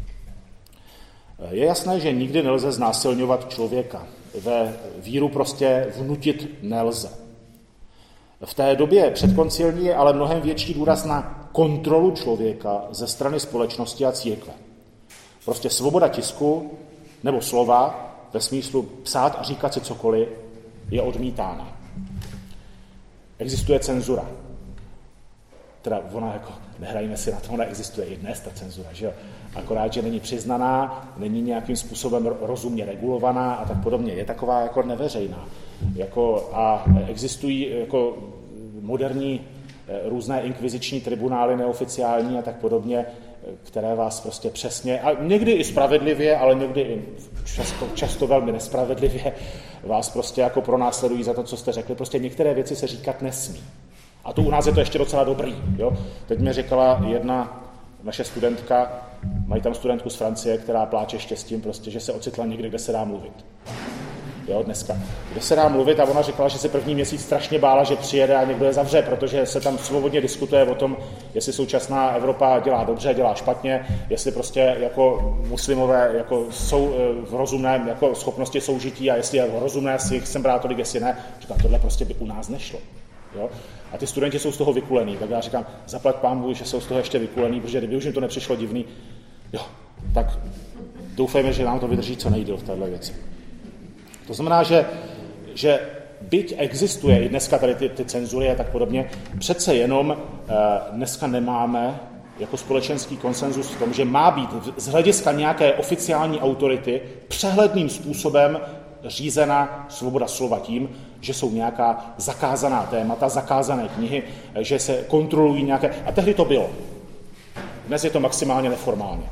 Je jasné, že nikdy nelze znásilňovat člověka. Ve víru prostě vnutit nelze. V té době předkoncilní je ale mnohem větší důraz na kontrolu člověka ze strany společnosti a církve. Prostě svoboda tisku nebo slova ve smyslu psát a říkat si cokoliv je odmítána. Existuje cenzura. Teda ona jako, nehrajme si na to, ona existuje i dnes, ta cenzura, že jo? Akorát, že není přiznaná, není nějakým způsobem rozumně regulovaná a tak podobně. Je taková jako neveřejná. Jako, a existují jako moderní různé inkviziční tribunály neoficiální a tak podobně, které vás prostě přesně, a někdy i spravedlivě, ale někdy i často, často velmi nespravedlivě, vás prostě jako pronásledují za to, co jste řekli. Prostě některé věci se říkat nesmí. A to u nás je to ještě docela dobrý. Jo? Teď mi říkala jedna naše studentka, mají tam studentku z Francie, která pláče štěstím, prostě, že se ocitla někde, kde se dá mluvit. jo, dneska. Kde se dá mluvit a ona říkala, že se první měsíc strašně bála, že přijede a někdo je zavře, protože se tam svobodně diskutuje o tom, jestli současná Evropa dělá dobře, dělá špatně, jestli prostě jako muslimové jako jsou v rozumném jako schopnosti soužití a jestli je rozumné si jich sem brát tolik, jestli ne. Říkám, tohle prostě by u nás nešlo. Jo? A ty studenti jsou z toho vykulení, tak já říkám, zaplať pán Bůh, že jsou z toho ještě vykulení, protože kdyby už jim to nepřišlo divný, jo, tak doufejme, že nám to vydrží co nejdýl v této věci. To znamená, že, že byť existuje i dneska tady ty, ty cenzury a tak podobně, přece jenom eh, dneska nemáme jako společenský konsenzus v tom, že má být z hlediska nějaké oficiální autority přehledným způsobem řízena svoboda slova tím, že jsou nějaká zakázaná témata, zakázané knihy, že se kontrolují nějaké... A tehdy to bylo. Dnes je to maximálně neformálně.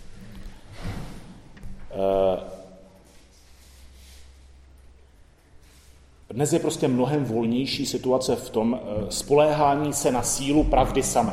Dnes je prostě mnohem volnější situace v tom spoléhání se na sílu pravdy samé.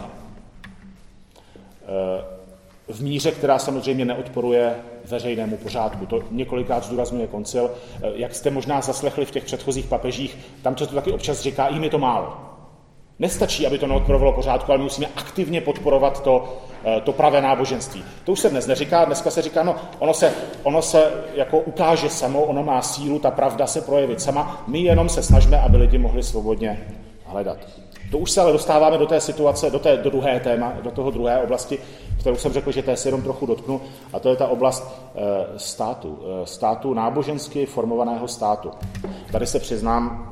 V míře, která samozřejmě neodporuje veřejnému pořádku. To několikrát zdůrazňuje koncil. Jak jste možná zaslechli v těch předchozích papežích, tam to taky občas říká, jim je to málo. Nestačí, aby to neodporovalo pořádku, ale my musíme aktivně podporovat to, to pravé náboženství. To už se dnes neříká, dneska se říká, no, ono se, ono se jako ukáže samo, ono má sílu, ta pravda se projevit sama, my jenom se snažíme, aby lidi mohli svobodně hledat. To už se ale dostáváme do té situace, do, té, do druhé téma, do toho druhé oblasti, kterou jsem řekl, že té se jenom trochu dotknu, a to je ta oblast e, státu, e, státu nábožensky formovaného státu. Tady se přiznám,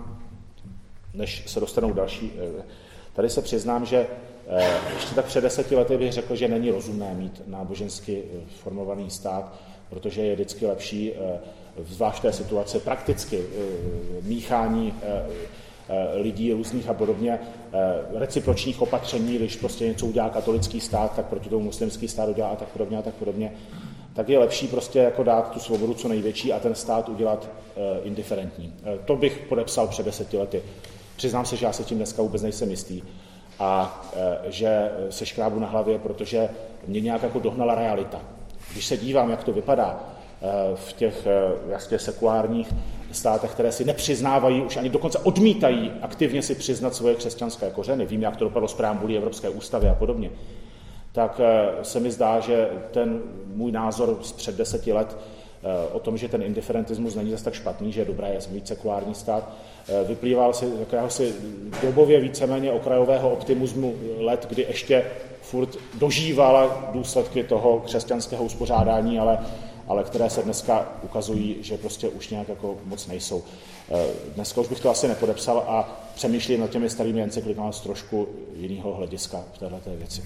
než se dostanou další, e, tady se přiznám, že e, ještě tak před deseti lety bych řekl, že není rozumné mít nábožensky formovaný stát, protože je vždycky lepší, e, zvlášť té situace prakticky, e, míchání e, lidí různých a podobně, recipročních opatření, když prostě něco udělá katolický stát, tak proti tomu muslimský stát udělá a tak podobně a tak podobně, tak je lepší prostě jako dát tu svobodu co největší a ten stát udělat indiferentní. To bych podepsal před deseti lety. Přiznám se, že já se tím dneska vůbec nejsem jistý a že se škrábu na hlavě, protože mě nějak jako dohnala realita. Když se dívám, jak to vypadá v těch jasně sekulárních státech, které si nepřiznávají, už ani dokonce odmítají aktivně si přiznat svoje křesťanské kořeny, vím, jak to dopadlo s preambulí Evropské ústavy a podobně, tak se mi zdá, že ten můj názor z před deseti let o tom, že ten indiferentismus není zase tak špatný, že je dobré mít sekulární stát, vyplýval si jakéhosi dobově víceméně okrajového optimismu let, kdy ještě furt dožívala důsledky toho křesťanského uspořádání, ale ale které se dneska ukazují, že prostě už nějak jako moc nejsou. Dneska už bych to asi nepodepsal a přemýšlím nad těmi starými encyklikami z trošku jiného hlediska v této věci.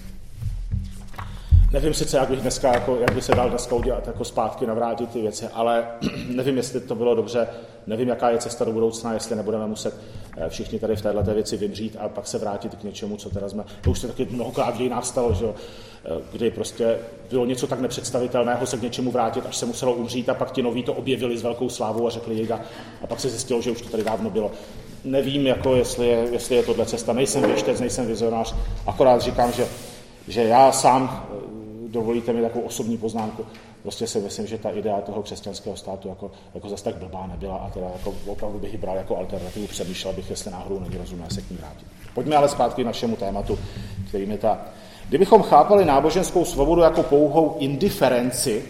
Nevím sice, jak bych dneska, jako, jak by se dal dneska udělat, jako zpátky navrátit ty věci, ale nevím, jestli to bylo dobře, nevím, jaká je cesta do budoucna, jestli nebudeme muset všichni tady v této věci vymřít a pak se vrátit k něčemu, co teda jsme, to už se taky mnohokrát v dějinách stalo, že jo, kdy prostě bylo něco tak nepředstavitelného se k něčemu vrátit, až se muselo umřít a pak ti noví to objevili s velkou slávou a řekli jejda a pak se zjistilo, že už to tady dávno bylo. Nevím, jako jestli je, jestli je tohle cesta, nejsem věštec, nejsem vizionář, akorát říkám, že, že já sám, dovolíte mi takovou osobní poznámku, prostě si myslím, že ta idea toho křesťanského státu jako, jako zase tak blbá nebyla a teda jako opravdu bych ji bral jako alternativu, přemýšlel bych, jestli náhodou není rozumné se k ní vrátit. Pojďme ale zpátky k našemu tématu, kterým je ta... Kdybychom chápali náboženskou svobodu jako pouhou indiferenci,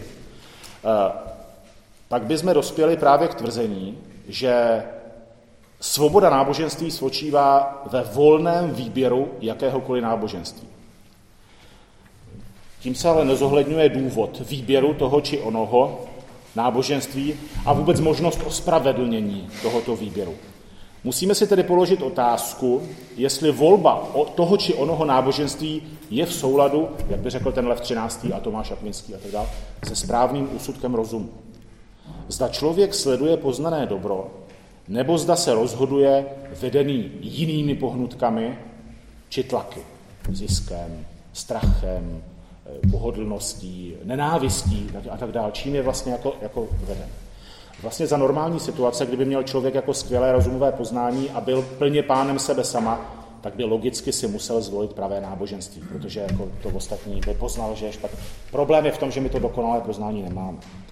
pak bychom dospěli právě k tvrzení, že svoboda náboženství spočívá ve volném výběru jakéhokoliv náboženství. Tím se ale nezohledňuje důvod výběru toho či onoho náboženství a vůbec možnost ospravedlnění tohoto výběru. Musíme si tedy položit otázku, jestli volba toho či onoho náboženství je v souladu, jak by řekl ten Lev třináctý a Tomáš Akvinský a tak dále, se správným úsudkem rozumu. Zda člověk sleduje poznané dobro, nebo zda se rozhoduje vedený jinými pohnutkami či tlaky, ziskem, strachem, pohodlností, nenávistí a tak dále. Čím je vlastně jako, jako veden. Vlastně za normální situace, kdyby měl člověk jako skvělé rozumové poznání a byl plně pánem sebe sama, tak by logicky si musel zvolit pravé náboženství, protože jako to ostatní by poznal, že je špatné. Problém je v tom, že my to dokonalé poznání nemáme.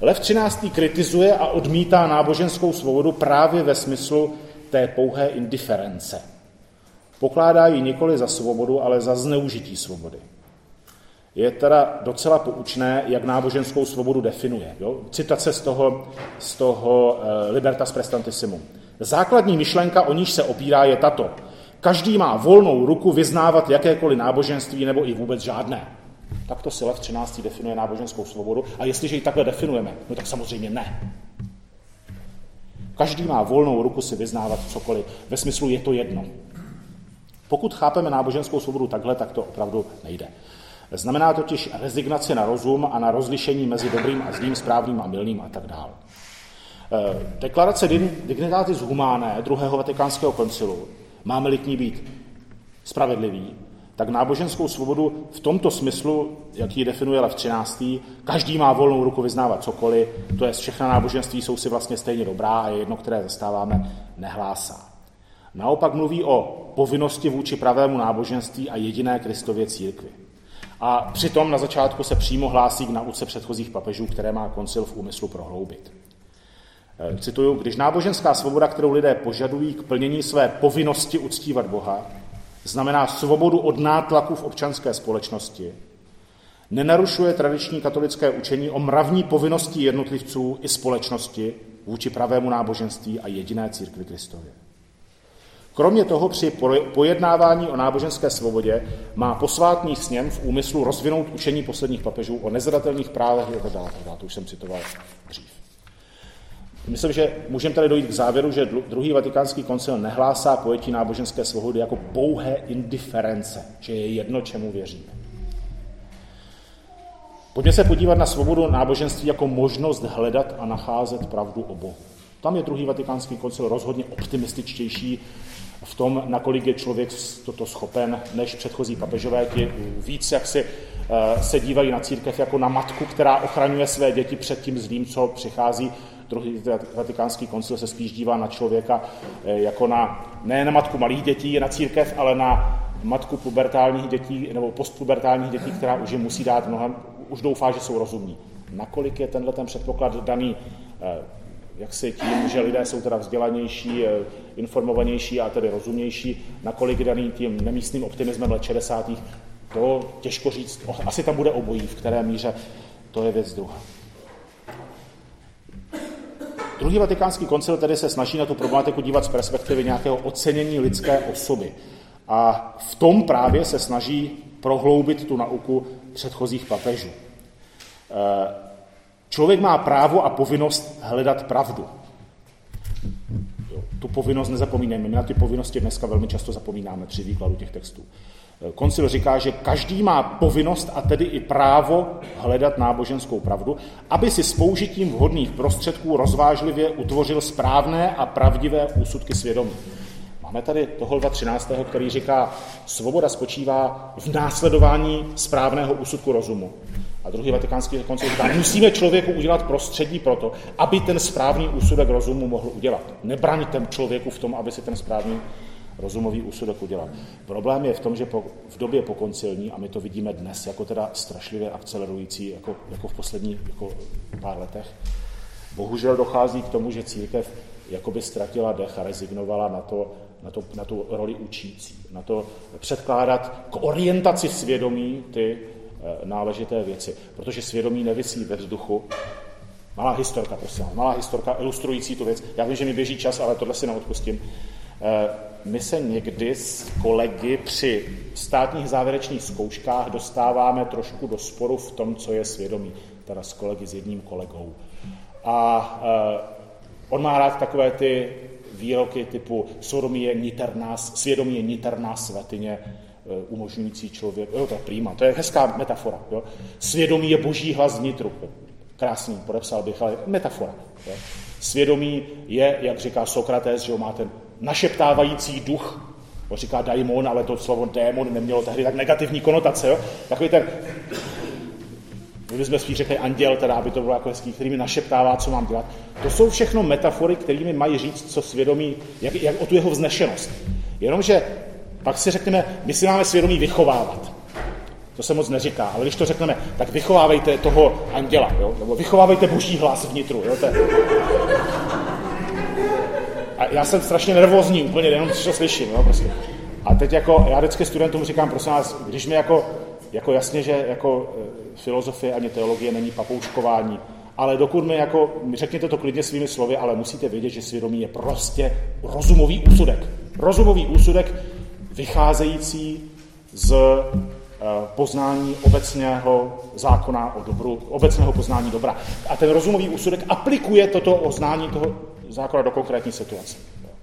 Lev třináctý kritizuje a odmítá náboženskou svobodu právě ve smyslu té pouhé indiference. Pokládá ji nikoli za svobodu, ale za zneužití svobody. Je teda docela poučné, jak náboženskou svobodu definuje. Jo? Citace z toho, z toho uh, Libertas Praestantissimum. Základní myšlenka, o níž se opírá, je tato. Každý má volnou ruku vyznávat jakékoliv náboženství nebo i vůbec žádné. Takto si Lev třináctý definuje náboženskou svobodu a jestliže ji takhle definujeme, no tak samozřejmě ne. Každý má volnou ruku si vyznávat cokoliv. Ve smyslu je to jedno. Pokud chápeme náboženskou svobodu takhle, tak to opravdu nejde. Znamená totiž rezignaci na rozum a na rozlišení mezi dobrým a zlým, správným a mylným a tak dále. Deklarace Dignitatis Humanae druhého vatikánského koncilu, máme-li k ní být spravedlivý, tak náboženskou svobodu v tomto smyslu, jak ji definuje Lev třináctý, každý má volnou ruku vyznávat cokoliv, to jest všechna náboženství jsou si vlastně stejně dobrá a je jedno, které zastáváme, nehlásá. Naopak mluví o povinnosti vůči pravému náboženství a jediné Kristově církvi. A přitom na začátku se přímo hlásí k nauce předchozích papežů, které má koncil v úmyslu prohloubit. Cituju, když náboženská svoboda, kterou lidé požadují k plnění své povinnosti uctívat Boha, znamená svobodu od nátlaku v občanské společnosti, nenarušuje tradiční katolické učení o mravní povinnosti jednotlivců i společnosti vůči pravému náboženství a jediné církvi Kristově. Kromě toho při pojednávání o náboženské svobodě má posvátný sněm v úmyslu rozvinout učení posledních papežů o nezadatelných právech a tak dále, to už jsem citoval dřív. Myslím, že můžeme tady dojít k závěru, že druhý vatikánský koncil nehlásá pojetí náboženské svobody jako pouhé indiference, že je jedno, čemu věříme. Pojďme se podívat na svobodu náboženství jako možnost hledat a nacházet pravdu o Bohu. Tam je druhý vatikánský koncil rozhodně optimističtější v tom, nakolik je člověk toto schopen, než předchozí papežové. Ti víc, jak si se dívají na církev jako na matku, která ochraňuje své děti před tím zlým, co přichází. Druhý vatikánský koncil se spíš dívá na člověka jako na, ne na matku malých dětí, na církev, ale na matku pubertálních dětí nebo postpubertálních dětí, která už je musí dát mnohem, už doufá, že jsou rozumní. Nakolik je tenhle ten předpoklad daný jak si tím, že lidé jsou teda vzdělanější, informovanější a tedy rozumnější, nakolik daný tím nemístným optimismem let šedesátých, to těžko říct. Asi tam bude obojí, v které míře, to je věc druhá. Druhý vatikánský koncil tedy se snaží na tu problematiku dívat z perspektivy nějakého ocenění lidské osoby. A v tom právě se snaží prohloubit tu nauku předchozích papežů. Člověk má právo a povinnost hledat pravdu. Jo, tu povinnost nezapomínejme. My na ty povinnosti dneska velmi často zapomínáme při výkladu těch textů. Koncil říká, že každý má povinnost a tedy i právo hledat náboženskou pravdu, aby si s použitím vhodných prostředků rozvážlivě utvořil správné a pravdivé úsudky svědomí. Máme tady toho Lva třináctého, který říká, svoboda spočívá v následování správného úsudku rozumu. A druhý vatikánský koncil říká, musíme člověku udělat prostředí pro to, aby ten správný úsudek rozumu mohl udělat. Nebraňte člověku v tom, aby si ten správný rozumový úsudek udělal. Problém je v tom, že po, v době pokoncilní, a my to vidíme dnes, jako teda strašlivě akcelerující, jako, jako v posledních jako pár letech, bohužel dochází k tomu, že církev jakoby ztratila dech a rezignovala na, to, na, to, na tu roli učící, na to předkládat k orientaci svědomí ty e, náležité věci, protože svědomí nevisí ve vzduchu. Malá historka, prosím, malá historka ilustrující tu věc. Já vím, že mi běží čas, ale tohle si neodpustím. E, my se někdy s kolegy při státních závěrečných zkouškách dostáváme trošku do sporu v tom, co je svědomí, teda s kolegy s jedním kolegou. A e, on má rád takové ty výroky typu svědomí je niterná, svědomí je niterná svatyně, umožňující člověk. Jo, to je prýma, to je hezká metafora. Jo. Svědomí je boží hlas vnitru. Krásný, podepsal bych, ale metafora. Jo. Svědomí je, jak říká Sokrates, že má ten našeptávající duch. On říká daimon, ale to slovo démon nemělo tehdy tak negativní konotace. Jo. Takový ten, my bychom spíš řekli anděl, teda, aby to bylo jako hezký, který mi našeptává, co mám dělat. To jsou všechno metafory, kterými mají říct, co svědomí, jak, jak o tu jeho vznešenost. Jenomže pak si řekneme, my si máme svědomí vychovávat. To se moc neříká, ale když to řekneme, tak vychovávejte toho anděla, jo? Nebo vychovávejte boží hlas vnitru. Jo? To je... A já jsem strašně nervózní, úplně jenom to slyším. Jo? Prostě. A teď jako, já vždycky studentům říkám, prosím vás, když mi jako, jako jasně, že jako filozofie ani teologie není papouškování, ale dokud mi jako, řekněte to klidně svými slovy, ale musíte vědět, že svědomí je prostě rozumový úsudek. Rozumový úsudek vycházející z poznání obecného zákona o dobru, obecného poznání dobra. A ten rozumový úsudek aplikuje toto poznání toho zákona do konkrétní situace.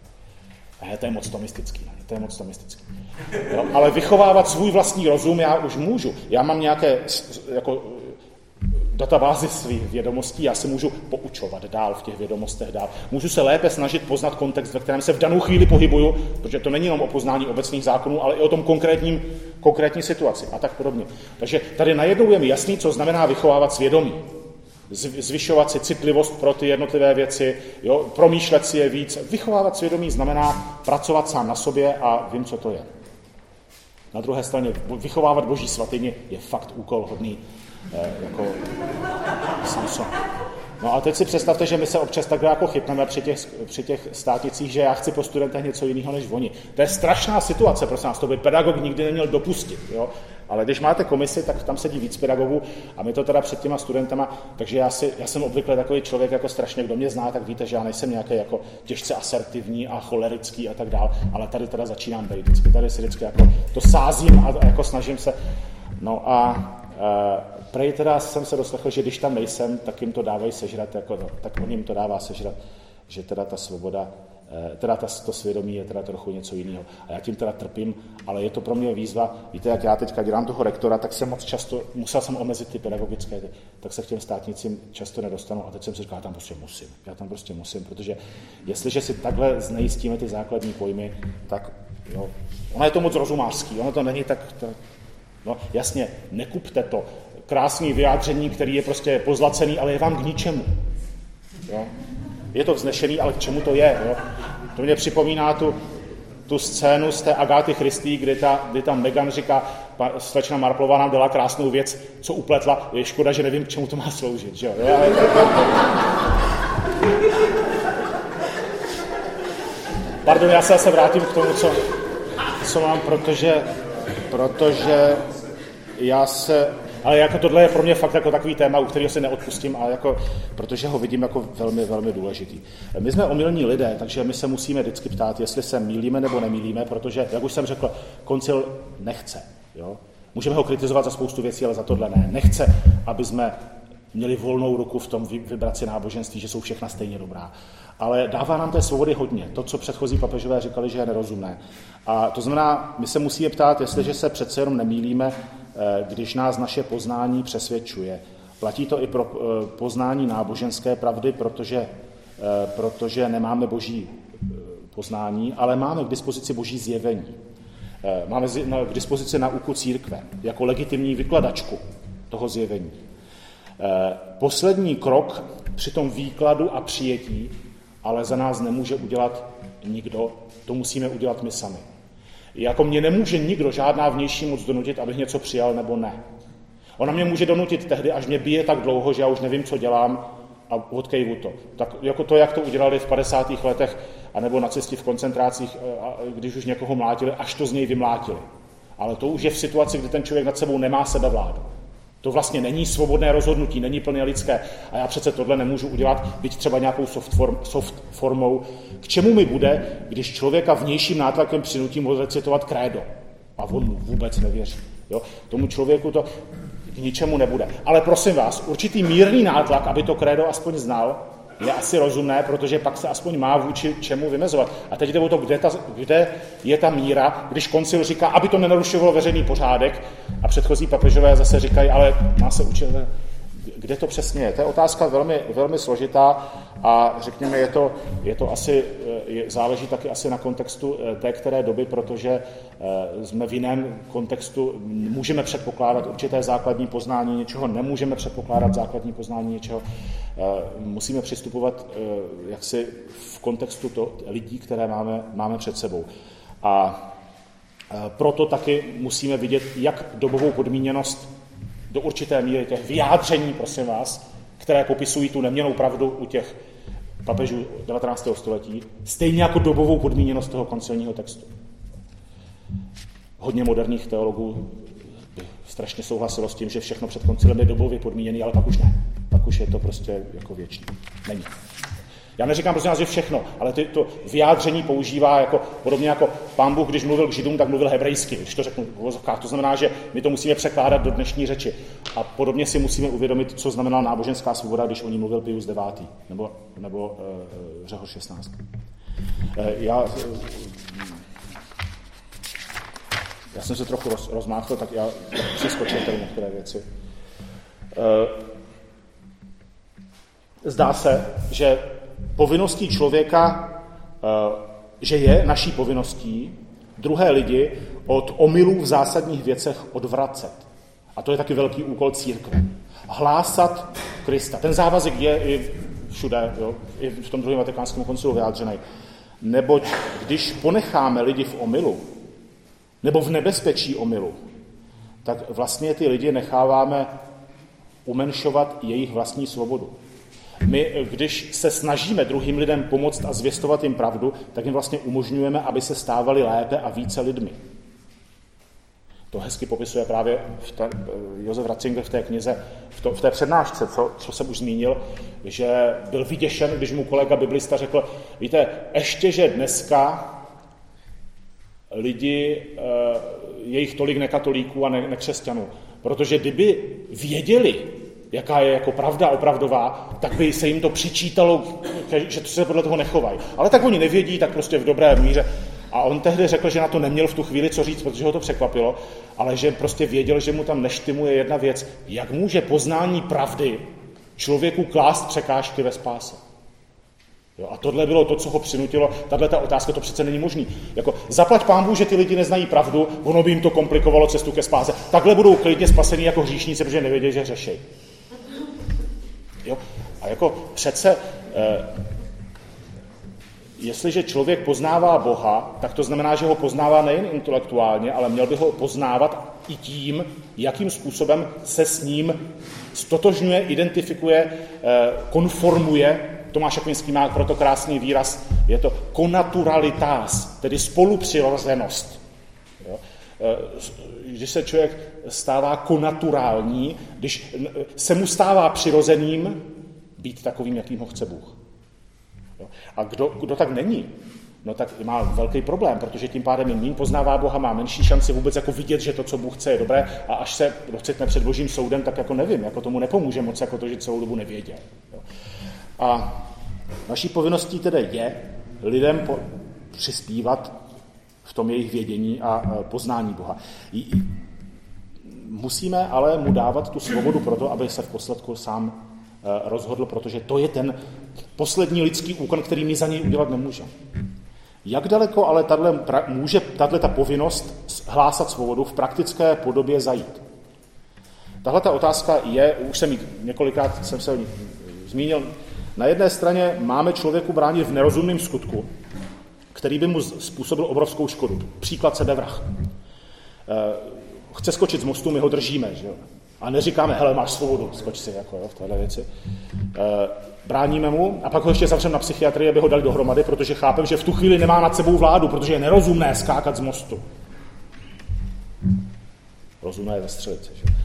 Ne, to je moc tomistický, ne, to je moc tomistický. Jo, ale vychovávat svůj vlastní rozum já už můžu. Já mám nějaké jako databázi svých vědomostí, já se můžu poučovat dál v těch vědomostech dál. Můžu se lépe snažit poznat kontext, ve kterém se v danou chvíli pohybuju, protože to není jenom o poznání obecných zákonů, ale i o tom konkrétním, konkrétní situaci a tak podobně. Takže tady najednou je mi jasný, co znamená vychovávat svědomí. Zvyšovat si citlivost pro ty jednotlivé věci, jo, promýšlet si je víc. Vychovávat svědomí znamená pracovat sám na sobě a vím, co to je. Na druhé straně vychovávat boží svatyni je fakt úkol hodný eh, jako Samson. No a teď si představte, že my se občas takhle jako chytneme při těch, při těch státnicích, že já chci po studentech něco jiného než oni. To je strašná situace, prosím nás, to by pedagog nikdy neměl dopustit. Jo? Ale když máte komisi, tak tam sedí víc pedagogů a my to teda před těma studentama, takže já, si, já jsem obvykle takový člověk jako strašně, kdo mě zná, tak víte, že já nejsem nějaký jako těžce asertivní a cholerický a tak dál, ale tady teda začínám být vždycky, tady si vždycky jako to sázím a jako snažím se. No a uh, prej teda jsem se doslechl, že když tam nejsem, tak jim to dávají sežrat, jako, no, tak on jim to dává sežrat, že teda ta svoboda, teda ta, to svědomí je teda trochu něco jiného. A já tím teda trpím, ale je to pro mě výzva. Víte, jak já teďka dělám toho rektora, tak jsem moc často, musel jsem omezit ty pedagogické, tak se k těm státnicím často nedostanu a teď jsem si říkal, já tam prostě musím. Já tam prostě musím, protože jestliže si takhle znejistíme ty základní pojmy, tak jo, ono je to moc rozumářský, ono to není tak, to, no jasně, nekupte to. Krásný vyjádření, který je prostě pozlacený, ale je vám k ničemu. Jo? Je to vznešený, ale k čemu to je? Jo? To mě připomíná tu, tu scénu z té Agáty Christie, kdy, ta, kdy tam Meghan říká, slečna Marklová nám dala krásnou věc, co upletla, je škoda, že nevím, k čemu to má sloužit. Že jo? Pardon, já se zase vrátím k tomu, co, co mám, protože, protože já se... Ale jako tohle je pro mě fakt jako takový téma, u kterého si neodpustím, a jako, protože ho vidím jako velmi, velmi důležitý. My jsme omylní lidé, takže my se musíme vždycky ptát, jestli se mýlíme nebo nemýlíme, protože, jak už jsem řekl, koncil nechce. Jo? Můžeme ho kritizovat za spoustu věcí, ale za tohle ne. Nechce, aby jsme měli volnou ruku v tom vybrat si náboženství, že jsou všechna stejně dobrá. Ale dává nám té svobody hodně. To, co předchozí papežové říkali, že je nerozumné. A to znamená, my se musíme ptát, jestliže se přece jenom nemýlíme, když nás naše poznání přesvědčuje. Platí to i pro poznání náboženské pravdy, protože, protože nemáme boží poznání, ale máme k dispozici boží zjevení. Máme k dispozici nauku církve jako legitimní vykladačku toho zjevení. Poslední krok při tom výkladu a přijetí ale za nás nemůže udělat nikdo, to musíme udělat my sami. Jako mě nemůže nikdo, žádná vnější moc donutit, abych něco přijal nebo ne. Ona mě může donutit tehdy, až mě bije tak dlouho, že já už nevím, co dělám a odkejvu to. Tak jako to, jak to udělali v padesátých letech, anebo nacisti v koncentrácích, když už někoho mlátili, až to z něj vymlátili. Ale to už je v situaci, kdy ten člověk nad sebou nemá sebevládu. To vlastně není svobodné rozhodnutí, není plně lidské. A já přece tohle nemůžu udělat, byť třeba nějakou soft, form, soft formou. K čemu mi bude, když člověka vnějším nátlakem přinutím odrecitovat krédo? A on mu vůbec nevěří. Jo? Tomu člověku to k ničemu nebude. Ale prosím vás, určitý mírný nátlak, aby to krédo aspoň znal, je asi rozumné, protože pak se aspoň má vůči čemu vymezovat. A teď jde o to, kde, ta, kde je ta míra, když koncil říká, aby to nenarušovalo veřejný pořádek, a předchozí papežové zase říkají, ale má se učit, kde to přesně je. To je otázka velmi, velmi složitá a řekněme, je to, je to asi, je, záleží taky asi na kontextu té které doby, protože jsme v jiném kontextu, můžeme předpokládat určité základní poznání něčeho, nemůžeme předpokládat základní poznání něčeho, musíme přistupovat jaksi v kontextu to, lidí, které máme, máme před sebou. A Proto taky musíme vidět, jak dobovou podmíněnost do určité míry těch vyjádření, prosím vás, které popisují tu neměnnou pravdu u těch papežů devatenáctého století, stejně jako dobovou podmíněnost toho koncilního textu. Hodně moderních teologů by strašně souhlasilo s tím, že všechno před koncilem je dobově podmíněný, ale pak už ne. Pak už je to prostě jako věčný. Není. Já neříkám prosím vás, že všechno, ale ty, to vyjádření používá jako, podobně jako Pán Bůh, když mluvil k Židům, tak mluvil hebrejsky, když to řeknu v uvozovkách. To znamená, že my to musíme překládat do dnešní řeči. A podobně si musíme uvědomit, co znamená náboženská svoboda, když o ní mluvil Pius devátý. nebo, nebo uh, Řehoř šestnáctý. Uh, já, uh, já jsem se trochu roz, rozmáchl, tak já přeskočil tady některé věci. Uh, zdá se, že povinností člověka, že je naší povinností druhé lidi od omylů v zásadních věcech odvracet. A to je taky velký úkol církve. Hlásat Krista. Ten závazek je i všude, jo, i v tom druhém vatikánském koncilu vyjádřený. Neboť když ponecháme lidi v omylu, nebo v nebezpečí omylu, tak vlastně ty lidi necháváme umenšovat jejich vlastní svobodu. My, když se snažíme druhým lidem pomoct a zvěstovat jim pravdu, tak jim vlastně umožňujeme, aby se stávali lépe a více lidmi. To hezky popisuje právě v ta, Josef Ratzinger v té knize, v, to, v té přednášce, co, co jsem už zmínil, že byl vyděšen, když mu kolega biblista řekl, víte, ještě, že dneska lidi, je jich tolik nekatolíků a ne, nekřesťanů, protože kdyby věděli, jaká je jako pravda opravdová, tak by se jim to přičítalo, že se podle toho nechovají. Ale tak oni nevědí, tak prostě v dobré míře. A on tehdy řekl, že na to neměl v tu chvíli co říct, protože ho to překvapilo, ale že prostě věděl, že mu tam neštimuje jedna věc. Jak může poznání pravdy člověku klást překážky ve spáse? Jo, a tohle bylo to, co ho přinutilo. Tato otázka, to přece není možný. Jako, zaplať Pán Bůh, že ty lidi neznají pravdu, ono by jim to komplikovalo cestu ke spáse. Takhle budou klidně spasení jako hříšníci, protože nevědějí, že hřešej. Jo? A jako přece, eh, jestliže člověk poznává Boha, tak to znamená, že ho poznává nejen intelektuálně, ale měl by ho poznávat i tím, jakým způsobem se s ním stotožňuje, identifikuje, eh, konformuje. Tomáš Akvinský má proto krásný výraz, je to konaturalitas, tedy spolupřirozenost. Jo? Když se člověk stává konaturální, když se mu stává přirozeným být takovým, jakým ho chce Bůh. Jo? A kdo, kdo tak není, no tak má velký problém, protože tím pádem méně poznává Boha, má menší šanci vůbec jako vidět, že to, co Bůh chce, je dobré, a až se docitne před Božím soudem, tak jako nevím, jako tomu nepomůže moc jako to, že celou dobu nevěděl. Jo? A naší povinností tedy je lidem po, přispívat v tom jejich vědění a poznání Boha. Musíme ale mu dávat tu svobodu proto, aby se v posledku sám rozhodl, protože to je ten poslední lidský úkon, který my za něj udělat nemůžeme. Jak daleko ale tato, může tato povinnost hlásat svobodu v praktické podobě zajít? Tahle ta otázka je, už jsem několikrát jsem se o ní zmínil, na jedné straně máme člověku bránit v nerozumném skutku, který by mu způsobil obrovskou škodu. Příklad sebevrah. Chce skočit z mostu, my ho držíme, že jo? A neříkáme, hele, máš svobodu, skoč si, jako jo, v téhle věci. Bráníme mu a pak ho ještě zavřeme na psychiatrii, aby ho dali dohromady, protože chápem, že v tu chvíli nemá nad sebou vládu, protože je nerozumné skákat z mostu. Rozumné je zastřelit se, že?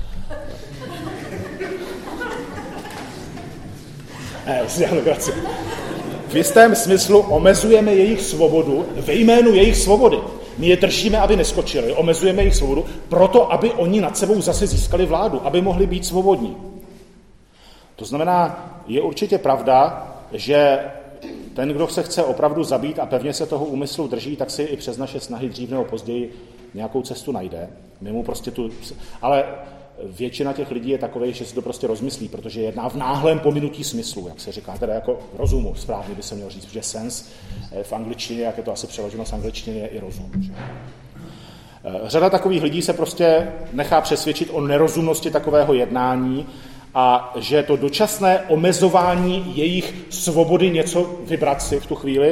Ne, v jistém smyslu omezujeme jejich svobodu ve jménu jejich svobody. My je držíme, aby neskočili, omezujeme jejich svobodu proto, aby oni nad sebou zase získali vládu, aby mohli být svobodní. To znamená, je určitě pravda, že ten, kdo se chce opravdu zabít a pevně se toho úmyslu drží, tak si i přes naše snahy dřív nebo později nějakou cestu najde. My mu prostě tu... Ale většina těch lidí je takovej, že si to prostě rozmyslí, protože jedná v náhlém pominutí smyslu, jak se říká, teda jako rozumu, správně by se měl říct, protože sense v angličtině, jak je to asi přeloženo z angličtiny, je i rozum. Že? Řada takových lidí se prostě nechá přesvědčit o nerozumnosti takového jednání a že to dočasné omezování jejich svobody něco vybrat si v tu chvíli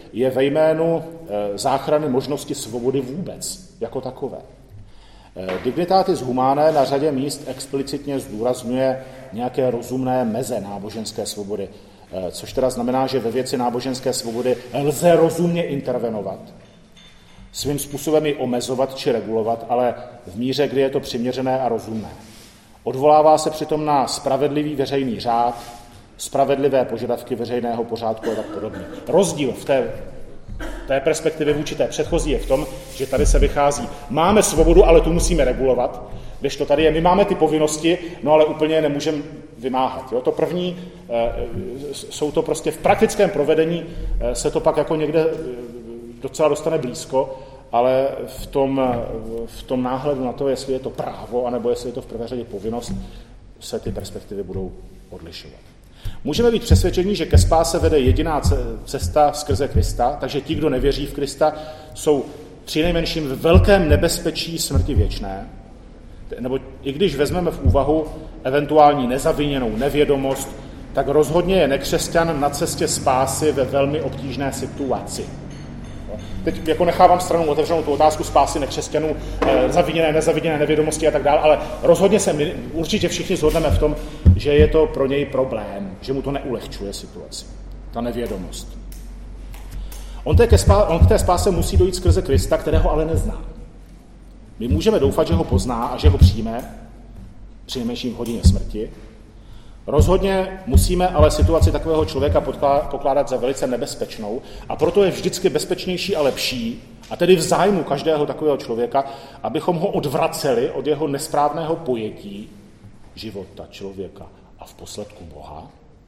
je ve jménu záchrany možnosti svobody vůbec, jako takové. Dignitatis Humanae na řadě míst explicitně zdůrazňuje nějaké rozumné meze náboženské svobody, což teda znamená, že ve věci náboženské svobody lze rozumně intervenovat, svým způsobem ji omezovat či regulovat, ale v míře, kdy je to přiměřené a rozumné. Odvolává se přitom na spravedlivý veřejný řád, spravedlivé požadavky veřejného pořádku a tak podobně. Rozdíl v té, té perspektivě vůči té předchozí je v tom, že tady se vychází, máme svobodu, ale tu musíme regulovat, když to tady je, my máme ty povinnosti, no ale úplně je nemůžeme vymáhat. Jo? To první, e, jsou to prostě v praktickém provedení, e, se to pak jako někde e, docela dostane blízko, ale v tom, v tom náhledu na to, jestli je to právo, anebo jestli je to v prvé řadě povinnost, se ty perspektivy budou odlišovat. Můžeme být přesvědčeni, že ke spáse vede jediná cesta skrze Krista, takže ti, kdo nevěří v Krista, jsou přinejmenším v velkém nebezpečí smrti věčné, nebo i když vezmeme v úvahu eventuální nezaviněnou nevědomost, tak rozhodně je nekřesťan na cestě spásy ve velmi obtížné situaci. Teď jako nechávám stranou otevřenou tu otázku spásy nekřesťanů, zaviněné, nezaviněné nevědomosti a tak dále, ale rozhodně se my určitě všichni shodneme v tom, že je to pro něj problém, že mu to neulehčuje situaci, ta nevědomost. On, té ke spá, on k té spáse musí dojít skrze Krista, kterého ale nezná. My můžeme doufat, že ho pozná a že ho přijme, přinejmenším v hodině smrti. Rozhodně musíme ale situaci takového člověka pokládat za velice nebezpečnou a proto je vždycky bezpečnější a lepší, a tedy v zájmu každého takového člověka, abychom ho odvraceli od jeho nesprávného pojetí života člověka a v posledku Boha,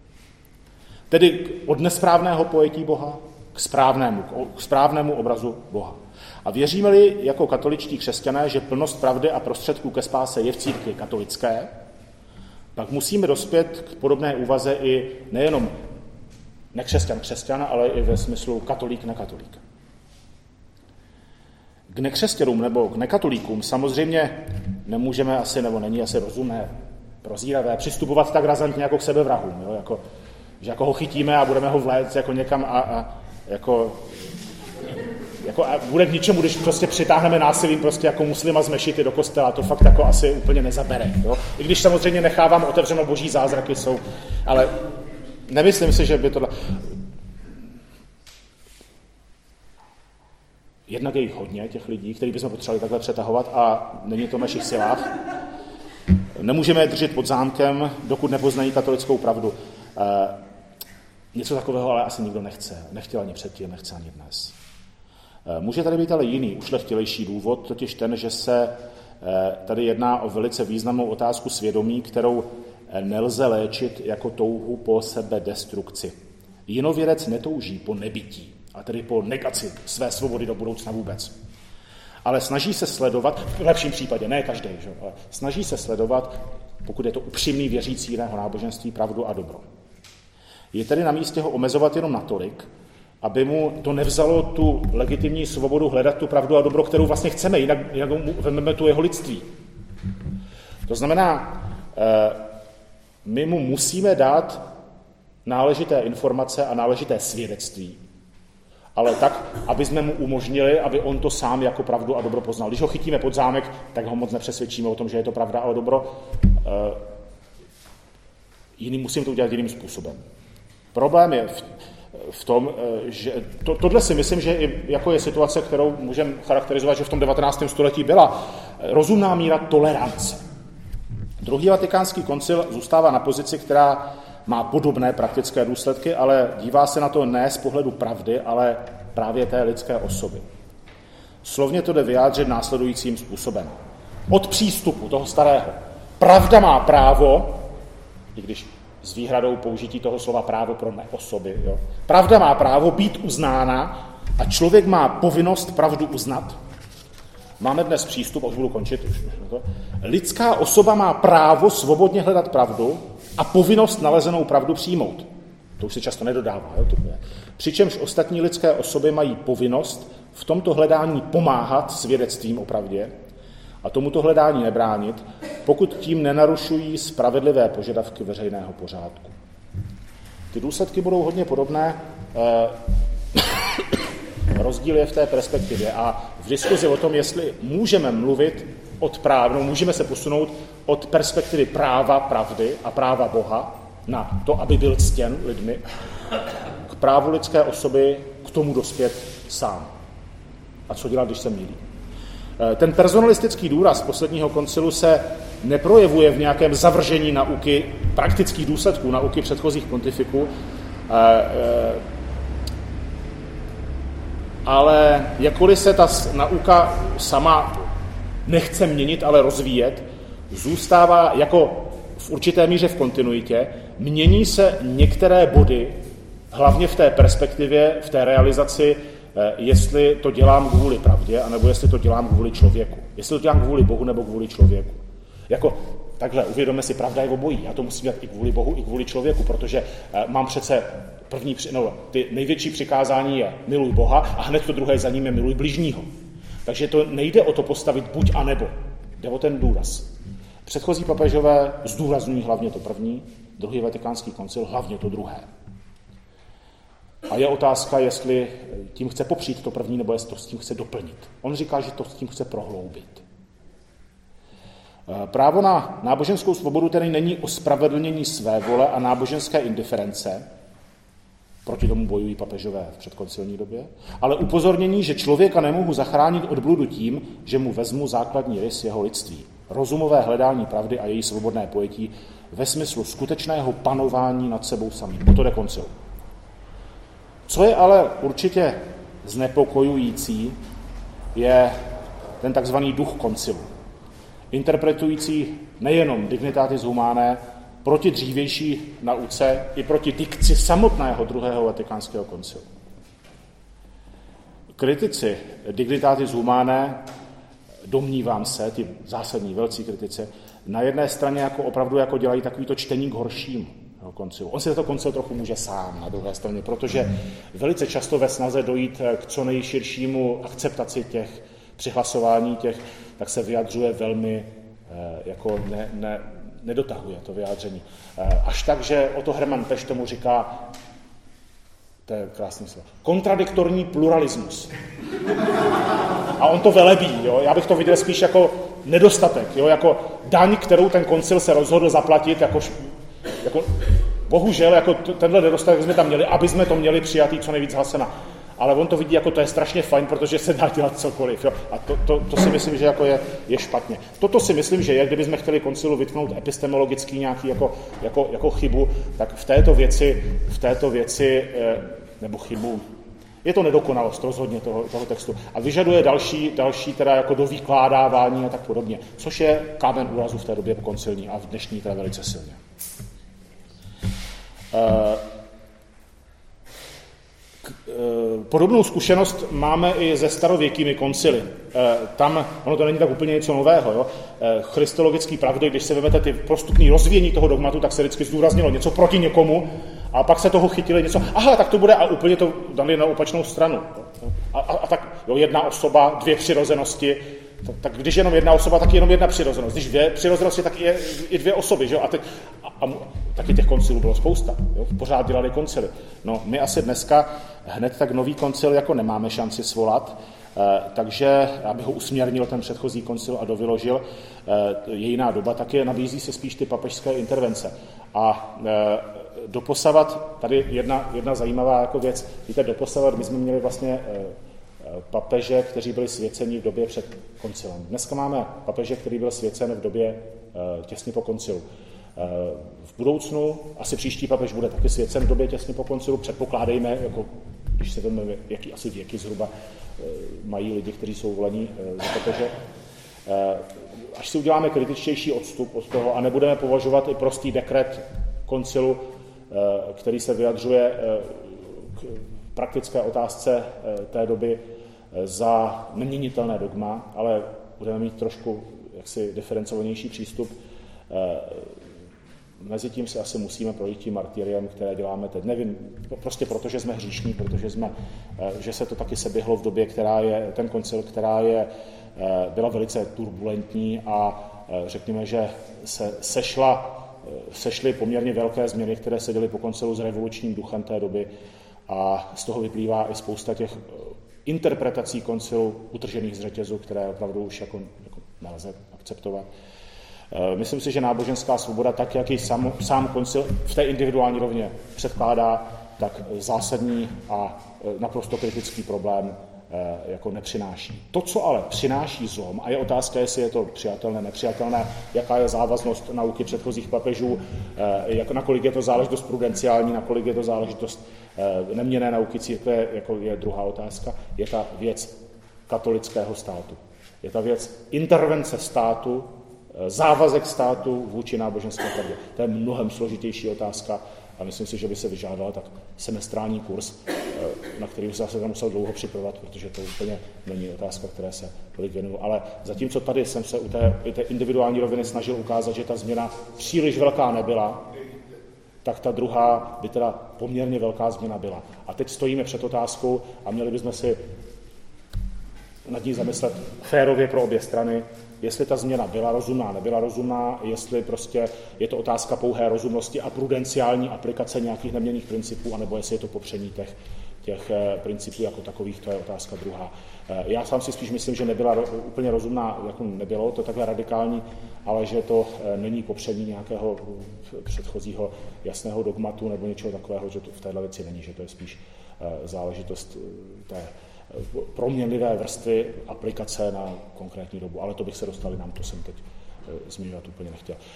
tedy od nesprávného pojetí Boha k správnému, k správnému obrazu Boha. A věříme-li jako katoličtí křesťané, že plnost pravdy a prostředků ke spáse je v církvi katolické, pak musíme dospět k podobné úvaze i nejenom nekřesťan křesťana, ale i ve smyslu katolík na katolíka. K nekřesťanům nebo k nekatolíkům samozřejmě nemůžeme asi, nebo není asi rozumné, prozíravé, přistupovat tak razantně jako k sebevrahům, jo? Jako, že jako ho chytíme a budeme ho vléct jako někam a, a jako, jako a bude k ničemu, když prostě přitáhneme násilím prostě jako muslima z mešity do kostela, to fakt jako asi úplně nezabere. Jo? I když samozřejmě nechávám otevřeno, boží zázraky jsou, ale nemyslím si, že by tohle... Jednak je jich hodně, těch lidí, který bychom potřebovali takhle přetahovat a není to v našich silách. Nemůžeme je držet pod zámkem, dokud nepoznají katolickou pravdu. E, něco takového ale asi nikdo nechce. Nechtěl ani předtím, nechce ani dnes. E, může tady být ale jiný, ušlechtilejší důvod, totiž ten, že se e, tady jedná o velice významnou otázku svědomí, kterou nelze léčit jako touhu po sebedestrukci. Jinověrec netouží po nebytí, a tedy po negaci své svobody do budoucna vůbec. Ale snaží se sledovat, v lepším případě, ne každý, že? Ale snaží se sledovat, pokud je to upřímný věřící jiného náboženství, pravdu a dobro. Je tedy na místě ho omezovat jenom natolik, aby mu to nevzalo tu legitimní svobodu hledat tu pravdu a dobro, kterou vlastně chceme, jinak, jinak mu vezmeme tu jeho lidství. To znamená, my mu musíme dát náležité informace a náležité svědectví, ale tak, aby jsme mu umožnili, aby on to sám jako pravdu a dobro poznal. Když ho chytíme pod zámek, tak ho moc nepřesvědčíme o tom, že je to pravda a dobro. E, jiný musím to udělat jiným způsobem. Problém je v, v tom, že to, tohle si myslím, že i jako je situace, kterou můžeme charakterizovat, že v tom devatenáctém století byla rozumná míra tolerance. Druhý vatikánský koncil zůstává na pozici, která má podobné praktické důsledky, ale dívá se na to ne z pohledu pravdy, ale právě té lidské osoby. Slovně to jde vyjádřit následujícím způsobem. Od přístupu toho starého. Pravda má právo, i když s výhradou použití toho slova právo pro neosoby, jo. Pravda má právo být uznána a člověk má povinnost pravdu uznat. Máme dnes přístup, a už budu končit. Už, už to. Lidská osoba má právo svobodně hledat pravdu a povinnost nalezenou pravdu přijmout. To už se často nedodává. Jo, to je. Přičemž ostatní lidské osoby mají povinnost v tomto hledání pomáhat svědectvím o pravdě a tomuto hledání nebránit, pokud tím nenarušují spravedlivé požadavky veřejného pořádku. Ty důsledky budou hodně podobné. Eh, rozdíl je v té perspektivě a v diskuzi o tom, jestli můžeme mluvit od práva, no, můžeme se posunout od perspektivy práva pravdy a práva Boha na to, aby byl ctěn lidmi, k právu lidské osoby k tomu dospět sám. A co dělat, když se mýlí? Ten personalistický důraz posledního koncilu se neprojevuje v nějakém zavržení nauky, praktických důsledků nauky předchozích pontifiků, ale jakkoliv se ta nauka sama nechce měnit, ale rozvíjet, zůstává jako v určité míře v kontinuitě, mění se některé body, hlavně v té perspektivě, v té realizaci, jestli to dělám kvůli pravdě, anebo jestli to dělám kvůli člověku. Jestli to dělám kvůli Bohu, nebo kvůli člověku. Jako takhle, uvědomme si, pravda je obojí. Já to musím dělat i kvůli Bohu, i kvůli člověku, protože mám přece první, no, ty největší přikázání je miluj Boha a hned to druhé za ním je miluj bližního. Takže to nejde o to postavit buď a nebo. Jde o ten důraz. Předchozí papežové zdůrazňují hlavně to první, druhý vatikánský koncil hlavně to druhé. A je otázka, jestli tím chce popřít to první, nebo jestli to s tím chce doplnit. On říká, že to s tím chce prohloubit. Právo na náboženskou svobodu tedy není ospravedlnění své vole a náboženské indiference, proti tomu bojují papežové v předkoncilní době, ale upozornění, že člověka nemohu zachránit od bludu tím, že mu vezmu základní rys jeho lidství, rozumové hledání pravdy a její svobodné pojetí ve smyslu skutečného panování nad sebou samým. O to jde koncil. Co je ale určitě znepokojující, je ten takzvaný duch koncilu, interpretující nejenom Dignitatis Humanae proti dřívější nauce i proti dikci samotného druhého vatikánského koncilu. Kritici Dignitatis Humanae, domnívám se, ty zásadní velcí kritici, na jedné straně jako opravdu jako dělají takovýto čtení k horšímu koncilu. On si to koncil trochu může sám na druhé straně, protože velice často ve snaze dojít k co nejširšímu akceptaci těch při hlasování těch, tak se vyjadřuje velmi jako ne, ne, nedotahuje to vyjádření. Až tak, že Otto Hermann Peš tomu říká, to je krásný slovo, kontradiktorní pluralismus. A on to velebí, jo? Já bych to viděl spíš jako nedostatek, jo? Jako daň, kterou ten koncil se rozhodl zaplatit, jako, jako bohužel, jako tenhle nedostatek jsme tam měli, aby jsme to měli přijatý co nejvíc hlasena. Ale on to vidí jako to je strašně fajn, protože se dá dělat cokoliv. Jo? A to, to, to si myslím, že jako je, je špatně. Toto si myslím, že je, kdybychom chtěli koncilu vytknout epistemologický nějaký jako, jako, jako chybu, tak v této věci, v této věci nebo chybu, je to nedokonalost rozhodně toho, toho textu. A vyžaduje další, další teda jako dovykládávání a tak podobně. Což je kámen úrazu v té době koncilní a v dnešní teda velice silně. Uh, Podobnou zkušenost máme i se starověkými koncily. Tam, ono to není tak úplně něco nového, jo? Christologický pravdy, když se vezmete ty postupný rozvíjení toho dogmatu, tak se vždycky zdůraznilo něco proti někomu a pak se toho chytili něco, aha, tak to bude a úplně to dali na opačnou stranu. A, a, a tak jo, jedna osoba, dvě přirozenosti, tak, tak když jenom jedna osoba, tak jenom jedna přirozenost. Když dvě přirozenosti, tak je i dvě osoby, že jo? A, teď, a, a taky těch koncilů bylo spousta, jo? Pořád dělali koncily. No, my asi dneska hned tak nový koncil jako nemáme šanci svolat, eh, takže abych ho usměrnil ten předchozí koncil a dovyložil, eh, je jiná doba, tak je nabízí se spíš ty papežské intervence. A eh, doposavat, tady jedna, jedna zajímavá jako věc, víte, doposavat, my jsme měli vlastně eh, papeže, kteří byli svěceni v době před koncilem. Dneska máme papeže, který byl svěcen v době eh, těsně po koncilu. V budoucnu asi příští papež bude taky svěcen v době těsně po koncilu. Předpokládejme, jako, když se vezmeme, jaký asi věky zhruba mají lidi, kteří jsou volení za papeže. Až si uděláme kritičtější odstup od toho a nebudeme považovat i prostý dekret koncilu, který se vyjadřuje k praktické otázce té doby za neměnitelné dogma, ale budeme mít trošku jaksi diferencovanější přístup. Mezitím si asi musíme projít tím martyriem, které děláme teď. Nevím, prostě protože jsme hříšní, protože jsme, že se to taky seběhlo v době, která je, ten koncil, která je, byla velice turbulentní a řekněme, že se sešla, sešly poměrně velké změny, které se děly po koncilu s revolučním duchem té doby a z toho vyplývá i spousta těch interpretací koncilu utržených z řetězu, které opravdu už jako, jako nelze akceptovat. Myslím si, že náboženská svoboda, tak jak ji sám, sám koncil v té individuální rovně předkládá, tak zásadní a naprosto kritický problém jako nepřináší. To, co ale přináší zlom, a je otázka, jestli je to přijatelné, nepřijatelné, jaká je závaznost nauky předchozích papežů, jak, nakolik je to záležitost prudenciální, nakolik je to záležitost neměnné nauky církve, jako je druhá otázka, je ta věc katolického státu. Je ta věc intervence státu, závazek státu vůči náboženské pravdě. To je mnohem složitější otázka a myslím si, že by se vyžádal tak semestrální kurz, na který bych se musel dlouho připravovat, protože to úplně není otázka, které se tolik věnuju. Ale zatímco tady jsem se u té, u té individuální roviny snažil ukázat, že ta změna příliš velká nebyla, tak ta druhá by teda poměrně velká změna byla. A teď stojíme před otázkou a měli bychom si nad ní zamyslet férově pro obě strany, jestli ta změna byla rozumná, nebyla rozumná, jestli prostě je to otázka pouhé rozumnosti a prudenciální aplikace nějakých neměnných principů, anebo jestli je to popření těch, těch principů jako takových, to je otázka druhá. Já sám si spíš myslím, že nebyla úplně rozumná, jako nebylo to takhle radikální, ale že to není popření nějakého předchozího jasného dogmatu nebo něčeho takového, že to v téhle věci není, že to je spíš záležitost té proměnlivé vrstvy aplikace na konkrétní dobu, ale to bych se dostali nám, to jsem teď zmiňovat úplně nechtěl.